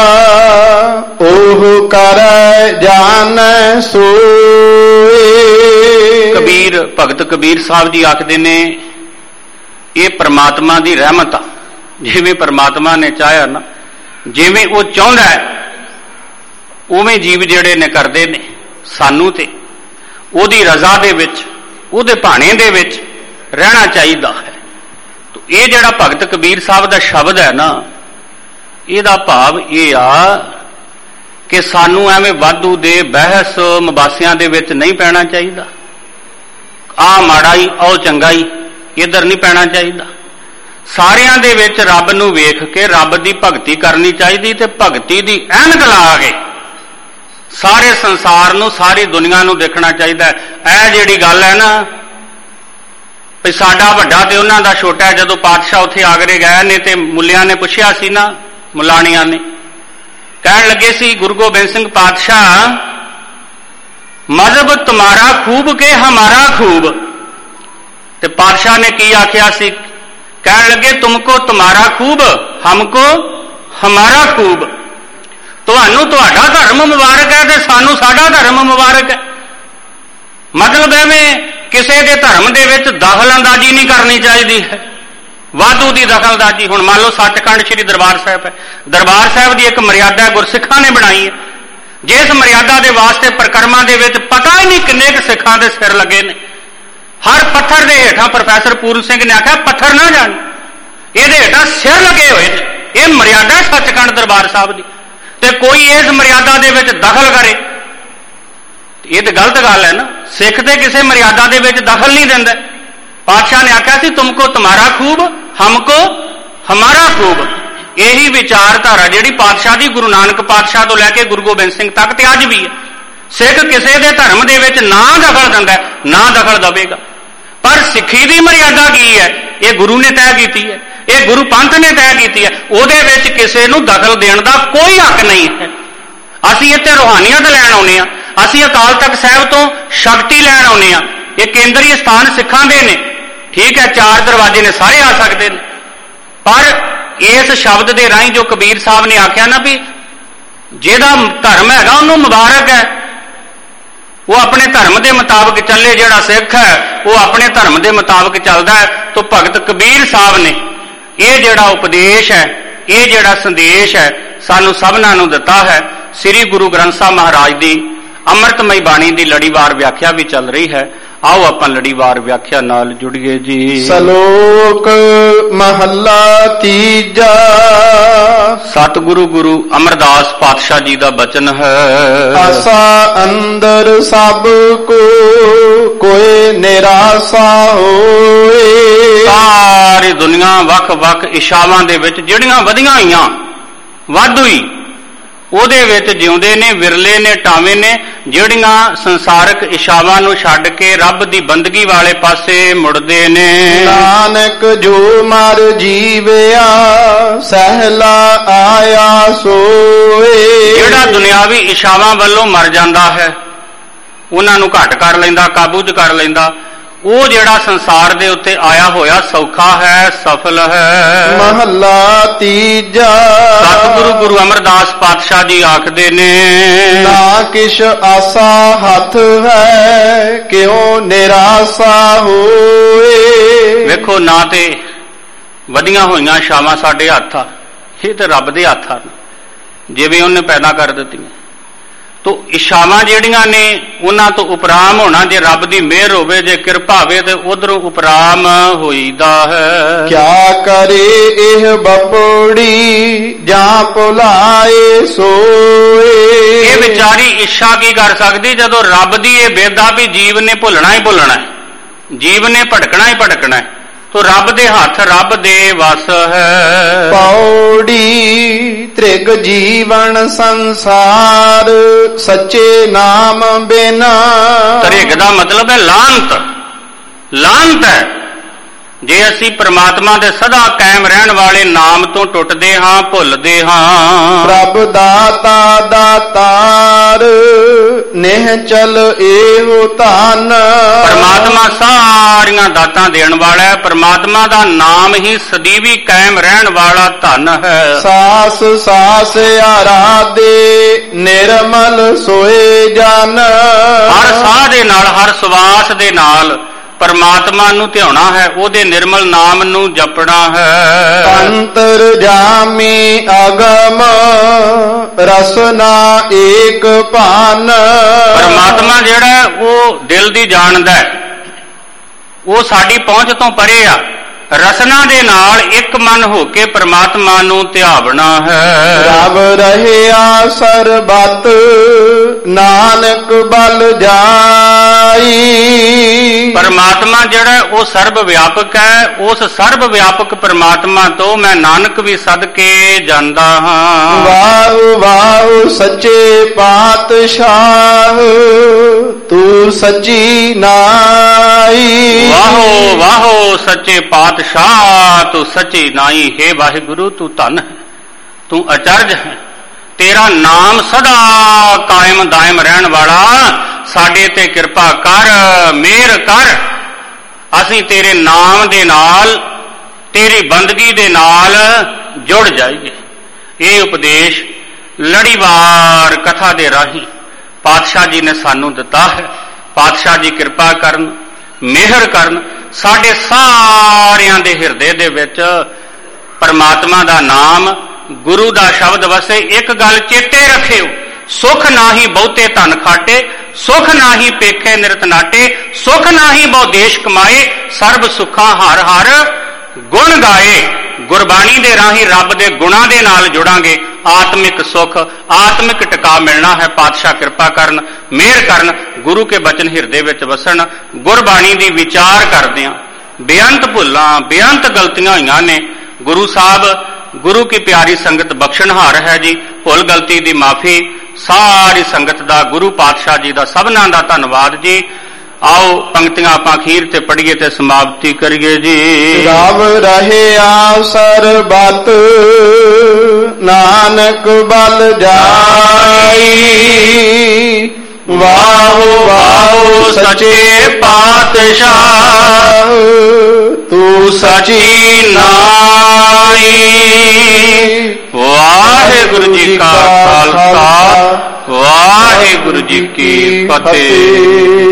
ਉਹ ਕਰੈ ਜਾਣੈ ਸੋਏ। ਕਬੀਰ, ਭਗਤ ਕਬੀਰ ਸਾਹਿਬ ਜੀ ਆਖਦੇ ਨੇ, ਇਹ ਪਰਮਾਤਮਾ ਦੀ ਰਹਿਮਤ ਆ। ਜਿਵੇਂ ਪਰਮਾਤਮਾ ਨੇ ਚਾਹਿਆ ਨਾ, ਜਿਵੇਂ ਉਹ ਚਾਹੁੰਦਾ ਹੈ, ਉਵੇਂ ਜੀਵ ਜਿਹੜੇ ਨੇ ਕਰਦੇ ਨੇ। ਸਾਨੂੰ ਤੇ ਉਹਦੀ ਰਜ਼ਾ ਦੇ ਵਿੱਚ, ਉਹਦੇ ਭਾਣੇ ਦੇ ਵਿੱਚ ਰਹਿਣਾ ਚਾਹੀਦਾ ਹੈ। ਇਹ ਜਿਹੜਾ ਭਗਤ ਕਬੀਰ ਸਾਹਿਬ ਦਾ ਸ਼ਬਦ ਹੈ ਨਾ, ਇਹਦਾ ਭਾਵ ਇਹ ਆ ਕਿ ਸਾਨੂੰ ਐਵੇਂ ਵਾਧੂ ਦੇ ਬਹਿਸ ਮਬਾਸਿਆਂ ਦੇ ਵਿੱਚ ਨਹੀਂ ਪੈਣਾ ਚਾਹੀਦਾ। ਆਹ ਮਾੜਾ ਹੀ, ਉਹ ਚੰਗਾ ਹੀ, ਇੱਧਰ ਨਹੀਂ ਪੈਣਾ ਚਾਹੀਦਾ। ਸਾਰਿਆਂ ਦੇ ਵਿੱਚ ਰੱਬ ਨੂੰ ਵੇਖ ਕੇ ਰੱਬ ਦੀ ਭਗਤੀ ਕਰਨੀ ਚਾਹੀਦੀ, ਤੇ ਭਗਤੀ ਦੀ ਐਨਕ ਲਾ ਕੇ ਸਾਰੇ ਸੰਸਾਰ ਨੂੰ, ਸਾਰੀ ਦੁਨੀਆ ਨੂੰ ਦੇਖਣਾ ਚਾਹੀਦਾ। ਇਹ ਜਿਹੜੀ ਗੱਲ ਹੈ ਨਾ ਵੀ ਸਾਡਾ ਵੱਡਾ ਤੇ ਉਹਨਾਂ ਦਾ ਛੋਟਾ, ਜਦੋਂ ਪਾਤਸ਼ਾਹ ਉੱਥੇ ਆਗਰੇ ਗਏ ਨੇ ਤੇ ਮੁੱਲਿਆਂ ਨੇ ਪੁੱਛਿਆ ਸੀ ਨਾ, ਮੁਲਾਣੀਆਂ ਨੇ ਕਹਿਣ ਲੱਗੇ ਸੀ, ਗੁਰੂ ਗੋਬਿੰਦ ਸਿੰਘ ਪਾਤਸ਼ਾਹ, ਮਜ਼ਹਬ ਤੁਮਾਰਾ ਖੂਬ ਕੇ ਹਮਾਰਾ ਖੂਬ। ਤੇ ਪਾਤਸ਼ਾਹ ਨੇ ਕੀ ਆਖਿਆ ਸੀ? ਕਹਿਣ ਲੱਗੇ, ਤੁਮਕੋ ਤੁਮਾਰਾ ਖੂਬ, ਹਮਕੋ ਹਮਾਰਾ ਖੂਬ। ਤੁਹਾਨੂੰ ਤੁਹਾਡਾ ਧਰਮ ਮੁਬਾਰਕ ਹੈ ਤੇ ਸਾਨੂੰ ਸਾਡਾ ਧਰਮ ਮੁਬਾਰਕ ਹੈ। ਮਤਲਬ ਐਵੇਂ ਕਿਸੇ ਦੇ ਧਰਮ ਦੇ ਵਿੱਚ ਦਖਲ-ਅੰਦਾਜ਼ੀ ਨਹੀਂ ਕਰਨੀ ਚਾਹੀਦੀ ਹੈ, ਵਾਧੂ ਦੀ ਦਖਲਅੰਦਾਜ਼ੀ। ਹੁਣ ਮੰਨ ਲਓ ਸੱਚਖੰਡ ਸ੍ਰੀ ਦਰਬਾਰ ਸਾਹਿਬ ਹੈ, ਦਰਬਾਰ ਸਾਹਿਬ ਦੀ ਇੱਕ ਮਰਿਆਦਾ ਗੁਰਸਿੱਖਾਂ ਨੇ ਬਣਾਈ ਹੈ, ਜਿਸ ਮਰਿਆਦਾ ਦੇ ਵਾਸਤੇ ਪ੍ਰਕਰਮਾਂ ਦੇ ਵਿੱਚ ਪਤਾ ਹੀ ਨਹੀਂ ਕਿੰਨੇ ਕੁ ਸਿੱਖਾਂ ਦੇ ਸਿਰ ਲੱਗੇ ਨੇ। ਹਰ ਪੱਥਰ ਦੇ ਹੇਠਾਂ ਪ੍ਰੋਫੈਸਰ ਪੂਰਨ ਸਿੰਘ ਨੇ ਆਖਿਆ ਪੱਥਰ ਨਾ ਜਾਣ, ਇਹਦੇ ਹੇਠਾਂ ਸਿਰ ਲੱਗੇ ਹੋਏ ਨੇ। ਇਹ ਮਰਿਆਦਾ ਸੱਚਖੰਡ ਦਰਬਾਰ ਸਾਹਿਬ ਦੀ, ਤੇ ਕੋਈ ਇਸ ਮਰਿਆਦਾ ਦੇ ਵਿੱਚ ਦਖਲ ਕਰੇ ਇਹ ਤਾਂ ਗਲਤ ਗੱਲ ਹੈ ਨਾ। ਸਿੱਖ ਤੇ ਕਿਸੇ ਮਰਿਆਦਾ ਦੇ ਵਿੱਚ ਦਖਲ ਨਹੀਂ ਦਿੰਦਾ। ਪਾਤਸ਼ਾਹ ਨੇ ਆਖਿਆ ਸੀ ਤੁਮਕੋ ਤੁਮਾਰਾ ਖੂਬ ਹਮਕੋ ਹਮਾਰਾ ਖੂਬ। ਇਹੀ ਵਿਚਾਰਧਾਰਾ ਜਿਹੜੀ ਪਾਤਸ਼ਾਹ ਦੀ ਗੁਰੂ ਨਾਨਕ ਪਾਤਸ਼ਾਹ ਤੋਂ ਲੈ ਕੇ ਗੁਰੂ ਗੋਬਿੰਦ ਸਿੰਘ ਤੱਕ ਤੇ ਅੱਜ ਵੀ ਹੈ। ਸਿੱਖ ਕਿਸੇ ਦੇ ਧਰਮ ਦੇ ਵਿੱਚ ਨਾ ਦਖਲ ਦਿੰਦਾ, ਨਾ ਦਖਲ ਦੇਵੇਗਾ। ਪਰ ਸਿੱਖੀ ਦੀ ਮਰਿਆਦਾ ਕੀ ਹੈ? ਇਹ ਗੁਰੂ ਨੇ ਤੈਅ ਕੀਤੀ ਹੈ, ਇਹ ਗੁਰੂ ਪੰਥ ਨੇ ਤੈਅ ਕੀਤੀ ਹੈ। ਉਹਦੇ ਵਿੱਚ ਕਿਸੇ ਨੂੰ ਦਖਲ ਦੇਣ ਦਾ ਕੋਈ ਹੱਕ ਨਹੀਂ ਹੈ। ਅਸੀਂ ਇੱਥੇ ਰੂਹਾਨੀਅਤ ਲੈਣ ਆਉਂਦੇ ਹਾਂ, ਅਸੀਂ ਅਕਾਲ ਤਖਤ ਸਾਹਿਬ ਤੋਂ ਸ਼ਕਤੀ ਲੈਣ ਆਉਂਦੇ ਹਾਂ। ਇਹ ਕੇਂਦਰੀ ਸਥਾਨ ਸਿੱਖਾਂ ਦੇ ਨੇ, ਠੀਕ ਹੈ, 4 ਦਰਵਾਜ਼ੇ ਨੇ, ਸਾਰੇ ਆ ਸਕਦੇ ਨੇ। ਪਰ ਇਸ ਸ਼ਬਦ ਦੇ ਰਾਹੀਂ ਜੋ ਕਬੀਰ ਸਾਹਿਬ ਨੇ ਆਖਿਆ ਨਾ ਵੀ ਜਿਹਦਾ ਧਰਮ ਹੈਗਾ ਉਹਨੂੰ ਮੁਬਾਰਕ ਹੈ, ਉਹ ਆਪਣੇ ਧਰਮ ਦੇ ਮੁਤਾਬਕ ਚੱਲੇ। ਜਿਹੜਾ ਸਿੱਖ ਹੈ ਉਹ ਆਪਣੇ ਧਰਮ ਦੇ ਮੁਤਾਬਕ ਚੱਲਦਾ ਹੈ। ਤਾਂ ਭਗਤ ਕਬੀਰ ਸਾਹਿਬ ਨੇ ਇਹ ਜਿਹੜਾ ਉਪਦੇਸ਼ ਹੈ, ਇਹ ਜਿਹੜਾ ਸੰਦੇਸ਼ ਹੈ, ਸਾਨੂੰ ਸਭਨਾਂ ਨੂੰ ਦਿੱਤਾ ਹੈ। ਸ੍ਰੀ ਗੁਰੂ ਗ੍ਰੰਥ ਸਾਹਿਬ ਮਹਾਰਾਜ ਦੀ ਅੰਮ੍ਰਿਤਮਈ ਬਾਣੀ ਦੀ ਲੜੀਵਾਰ ਵਿਆਖਿਆ ਵੀ ਚੱਲ ਰਹੀ ਹੈ। ਆਓ ਆਪਾਂ ਲੜੀਵਾਰ ਵਿਆਖਿਆ ਨਾਲ ਜੁੜੀਏ ਜੀ। ਸ਼ਲੋਕ ਮਹੱਲਾ ਤੀਜਾ। ਸਤਿਗੁਰੂ ਗੁਰੂ ਅਮਰਦਾਸ ਪਾਤਸ਼ਾਹ ਜੀ ਦਾ ਬਚਨ ਹੈ। ਆਸਾ ਅੰਦਰ ਸਭ ਕੋ ਕੋਈ ਨਿਰਾਸਾ ਹੋਏ। ਸਾਰੀ ਦੁਨੀਆ ਵੱਖ-ਵੱਖ ਇਸ਼ਾਵਾਂ ਦੇ ਵਿੱਚ ਜਿਹੜੀਆਂ ਵਧੀਆਂ ਹੋਈਆਂ ਵਾਧੂ ਹੀ ਉਹਦੇ ਵਿੱਚ ਜਿਉਂਦੇ ਨੇ, ਵਿਰਲੇ ਨੇ, ਟਾਵੇਂ ਨੇ ਜਿਹੜੀਆਂ ਸੰਸਾਰਕ ਇਸ਼ਾਵਾਂ ਨੂੰ ਛੱਡ ਕੇ ਰੱਬ ਦੀ ਬੰਦਗੀ ਵਾਲੇ ਪਾਸੇ ਮੁੜਦੇ ਨੇ। ਨਾਨਕ ਜੋ ਮਰ ਜੀਵਿਆ ਸਹਿਲਾ ਆਇਆ ਸੋਏ। ਜਿਹੜਾ ਦੁਨਿਆਵੀ ਇਸ਼ਾਵਾਂ ਵੱਲੋਂ ਮਰ ਜਾਂਦਾ ਹੈ, ਉਹਨਾਂ ਨੂੰ ਘੱਟ ਕਰ ਲੈਂਦਾ, ਕਾਬੂ 'ਚ ਕਰ ਲੈਂਦਾ, ਉਹ ਜਿਹੜਾ ਸੰਸਾਰ ਦੇ ਉੱਤੇ ਆਇਆ ਹੋਇਆ ਸੌਖਾ ਹੈ, ਸਫਲ ਹੈ। ਮਹੱਲਾ ਤੀਜਾ। ਸਤਿਗੁਰੂ ਗੁਰੂ ਅਮਰਦਾਸ ਪਾਤਸ਼ਾਹ ਜੀ ਆਖਦੇ ਨੇ ਨਾ ਕਿਛ ਆਸਾ ਹੱਥ ਹੈ ਕਿਉਂ ਨਿਰਾਸਾ ਹੋਏ। ਵੇਖੋ ਨਾ ਤੇ ਵਧੀਆਂ ਹੋਈਆਂ ਛਾਵਾਂ ਸਾਡੇ ਹੱਥ ਆ, ਇਹ ਤੇ ਰੱਬ ਦੇ ਹੱਥ ਆ, ਜਿਵੇਂ ਉਹਨੇ ਪੈਦਾ ਕਰ ਦਿੱਤੀਆਂ। ਤੋ ਇਸ਼ਾਵਾਂ ਜਿਹੜੀਆਂ ਨੇ ਉਹਨਾਂ ਤੋਂ ਉਪਰਾਮ ਹੋਣਾ, ਜੇ ਰੱਬ ਦੀ ਮਿਹਰ ਹੋਵੇ, ਜੇ ਕਿਰਪਾ ਹੋਵੇ ਤੇ ਉਧਰੋਂ ਉਪਰਾਮ ਹੋਈਦਾ ਹੈ। ਕਿਆ ਕਰੇ ਇਹ ਬਪੜੀ ਜਾਂ ਭੁਲਾਏ ਸੋਏ। ਇਹ ਵਿਚਾਰੀ ਇੱਛਾ ਕੀ ਕਰ ਸਕਦੀ ਜਦੋਂ ਰੱਬ ਦੀ ਇਹ ਬੇਦਾ ਵੀ ਜੀਵ ਨੇ ਭੁੱਲਣਾ ਹੀ ਭੁੱਲਣਾ, ਜੀਵ ਨੇ ਭਟਕਣਾ ਹੀ ਭਟਕਣਾ, ਤੋ ਰੱਬ ਦੇ ਹੱਥ, ਰੱਬ ਦੇ ਵਸ ਹੈ। ਪੌੜੀ ਤ੍ਰਿਗ ਜੀਵਨ ਸੰਸਾਰ ਸੱਚੇ ਨਾਮ ਬਿਨਾ। ਤ੍ਰਿਗ ਦਾ ਮਤਲਬ ਹੈ ਲਾਹਨਤ, ਲਾਹਨਤ ਹੈ ਜੇ ਅਸੀਂ ਪ੍ਰਮਾਤਮਾ ਦੇ ਸਦਾ ਕਾਇਮ ਰਹਿਣ ਵਾਲੇ ਨਾਮ ਤੋਂ ਟੁੱਟਦੇ ਹਾਂ, ਭੁੱਲਦੇ ਹਾਂ। ਪ੍ਰਭ ਦਾਤਾ ਦਾਤਾਰ ਨਿਹਚਲ ਇਹੋ ਧਨ। ਪਰਮਾਤਮਾ ਸਾਰੀਆਂ ਦਾਤਾਂ ਦੇਣ ਵਾਲਾ ਹੈ, ਪਰਮਾਤਮਾ ਦਾ ਨਾਮ ਹੀ ਸਦੀਵੀ ਕਾਇਮ ਰਹਿਣ ਵਾਲਾ ਧਨ ਹੈ। ਸਾਸ ਸਾਸ ਆਰਾਧੇ ਨਿਰਮਲ ਸੋਏ ਜਨ। ਹਰ ਸਾਹ ਦੇ ਨਾਲ, ਹਰ ਸਵਾਸ ਦੇ ਨਾਲ ਪਰਮਾਤਮਾ ਨੂੰ ਧਿਆਉਣਾ ਹੈ, ਉਹਦੇ ਨਿਰਮਲ ਨਾਮ ਨੂੰ ਜਪਣਾ ਹੈ। ਅੰਤਰ ਜਾਮੀ ਅਗਮ ਰਸਨਾ ਏਕ ਭਾਨ। ਪਰਮਾਤਮਾ ਜਿਹੜਾ ਉਹ ਦਿਲ ਦੀ ਜਾਣਦਾ ਹੈ, ਉਹ ਸਾਡੀ ਪਹੁੰਚ ਤੋਂ ਪਰੇ ਆ। ਰਸਨਾ ਦੇ ਨਾਲ ਇੱਕ ਮਨ ਹੋ ਕੇ ਪਰਮਾਤਮਾ ਨੂੰ ਧਿਆਵਣਾ ਹੈ। ਰਬ ਰਹਿਆ ਸਰਬਤ ਨਾਨਕ ਬਲ ਜਾਈ। ਪਰਮਾਤਮਾ ਜਿਹੜਾ ਉਹ ਸਰਬ ਵਿਆਪਕ ਹੈ, ਉਸ ਸਰਬ ਵਿਆਪਕ ਪਰਮਾਤਮਾ ਤੋਂ ਮੈਂ ਨਾਨਕ ਵੀ ਸਦਕੇ ਜਾਂਦਾ ਹਾਂ। ਵਾਹੁ ਵਾਹੁ ਸੱਚੇ ਪਾਤਸ਼ਾਹ ਤੂੰ ਸੱਚੀ ਨਾਈ। ਵਾਹੋ ਵਾਹੋ ਸੱਚੇ ਪਾਤਸ਼ਾਹ ਤੂੰ ਸੱਚੀ ਨਾਈ। ਹੈ ਵਾਹਿਗੁਰੂ ਤੂੰ ਧਨ ਹੈ, ਤੂੰ ਅਚਰਜ ਹੈ, ਤੇਰਾ ਨਾਮ ਸਦਾ ਕਾਇਮ ਦਾਇਮ ਰਹਿਣ ਵਾਲਾ। ਸਾਡੇ ਤੇ ਕਿਰਪਾ ਕਰ, ਮਿਹਰ ਕਰ, ਅਸੀਂ ਤੇਰੇ ਨਾਮ ਦੇ ਨਾਲ, ਤੇਰੀ ਬੰਦਗੀ ਦੇ ਨਾਲ ਜੁੜ ਜਾਈਏ। ਇਹ ਉਪਦੇਸ਼ ਲੜੀਵਾਰ ਕਥਾ ਦੇ ਰਾਹੀਂ ਪਾਤਸ਼ਾਹ ਜੀ ਨੇ ਸਾਨੂੰ ਦਿੱਤਾ ਹੈ। ਪਾਤਸ਼ਾਹ ਜੀ ਕਿਰਪਾ ਕਰਨ, ਮਿਹਰ ਕਰਨ, ਸਾਡੇ ਸਾਰਿਆਂ ਦੇ ਹਿਰਦੇ ਦੇ ਵਿੱਚ ਪਰਮਾਤਮਾ ਦਾ ਨਾਮ, ਗੁਰੂ ਦਾ ਸ਼ਬਦ ਵਸੇ। ਇੱਕ ਗੱਲ ਚੇਤੇ ਰੱਖਿਓ, ਸੁਖ ਨਾਹੀ ਬਹੁਤੇ ਧਨ ਖਾਟੇ, ਸੁਖ ਨਾਹੀ ਪੇਖੇ ਨਿਰਤ ਨਾਟੇ, ਸੁਖ ਨਾਹੀ ਬਹੁ ਦੇਸ਼ ਕਮਾਏ, ਸਰਬ ਸੁੱਖਾਂ ਹਰ ਹਰ ਗੁਣ ਗਾਏ। ਗੁਰਬਾਣੀ ਦੇ ਰਾਹੀਂ ਰੱਬ ਦੇ ਗੁਣਾਂ ਦੇ ਨਾਲ ਜੁੜਾਂਗੇ, ਆਤਮਿਕ ਸੁਖ, ਆਤਮਿਕ ਟਿਕਾ ਮਿਲਣਾ ਹੈ। ਪਾਤਸ਼ਾਹ ਕਿਰਪਾ ਕਰਨ, ਮਿਹਰ ਕਰਨ, ਗੁਰੂ ਕੇ ਬਚਨ ਹਿਰਦੇ ਵਿੱਚ ਵਸਣ। ਗੁਰਬਾਣੀ ਦੀ ਵਿਚਾਰ ਕਰਦਿਆਂ ਬੇਅੰਤ ਭੁੱਲਾਂ, ਬੇਅੰਤ ਗਲਤੀਆਂ ਹੋਈਆਂ ਨੇ। ਗੁਰੂ ਸਾਹਿਬ, ਗੁਰੂ ਕੀ ਪਿਆਰੀ ਸੰਗਤ ਬਖਸ਼ਣਹਾਰ ਹੈ ਜੀ। ਭੁੱਲ ਗਲਤੀ ਦੀ ਮਾਫੀ ਸਾਰੀ ਸੰਗਤ ਦਾ, ਗੁਰੂ ਪਾਤਸ਼ਾਹ ਜੀ ਦਾ ਸਭਨਾਂ ਦਾ ਧੰਨਵਾਦ ਜੀ। ਆਓ ਪੰਕਤੀਆਂ ਆਪਾਂ ਅਖੀਰ ਤੇ ਪੜ੍ਹੀਏ ਤੇ ਸਮਾਪਤੀ ਕਰੀਏ ਜੀ। ਰਵ ਰਹਿਆ ਸਰਬਤ ਨਾਨਕ ਬਲ ਜਾਈ, ਵਾਹੁ ਵਾਹੁ ਸੱਚੇ ਪਾਤਸ਼ਾਹ, ਤੂੰ ਸਚੀ ਨਾਈ। ਵਾਹਿਗੁਰੂ ਜੀ ਕਾ ਖਾਲਸਾ, ਵਾਹਿਗੁਰੂ ਜੀ ਕੀ ਫਤਿਹ।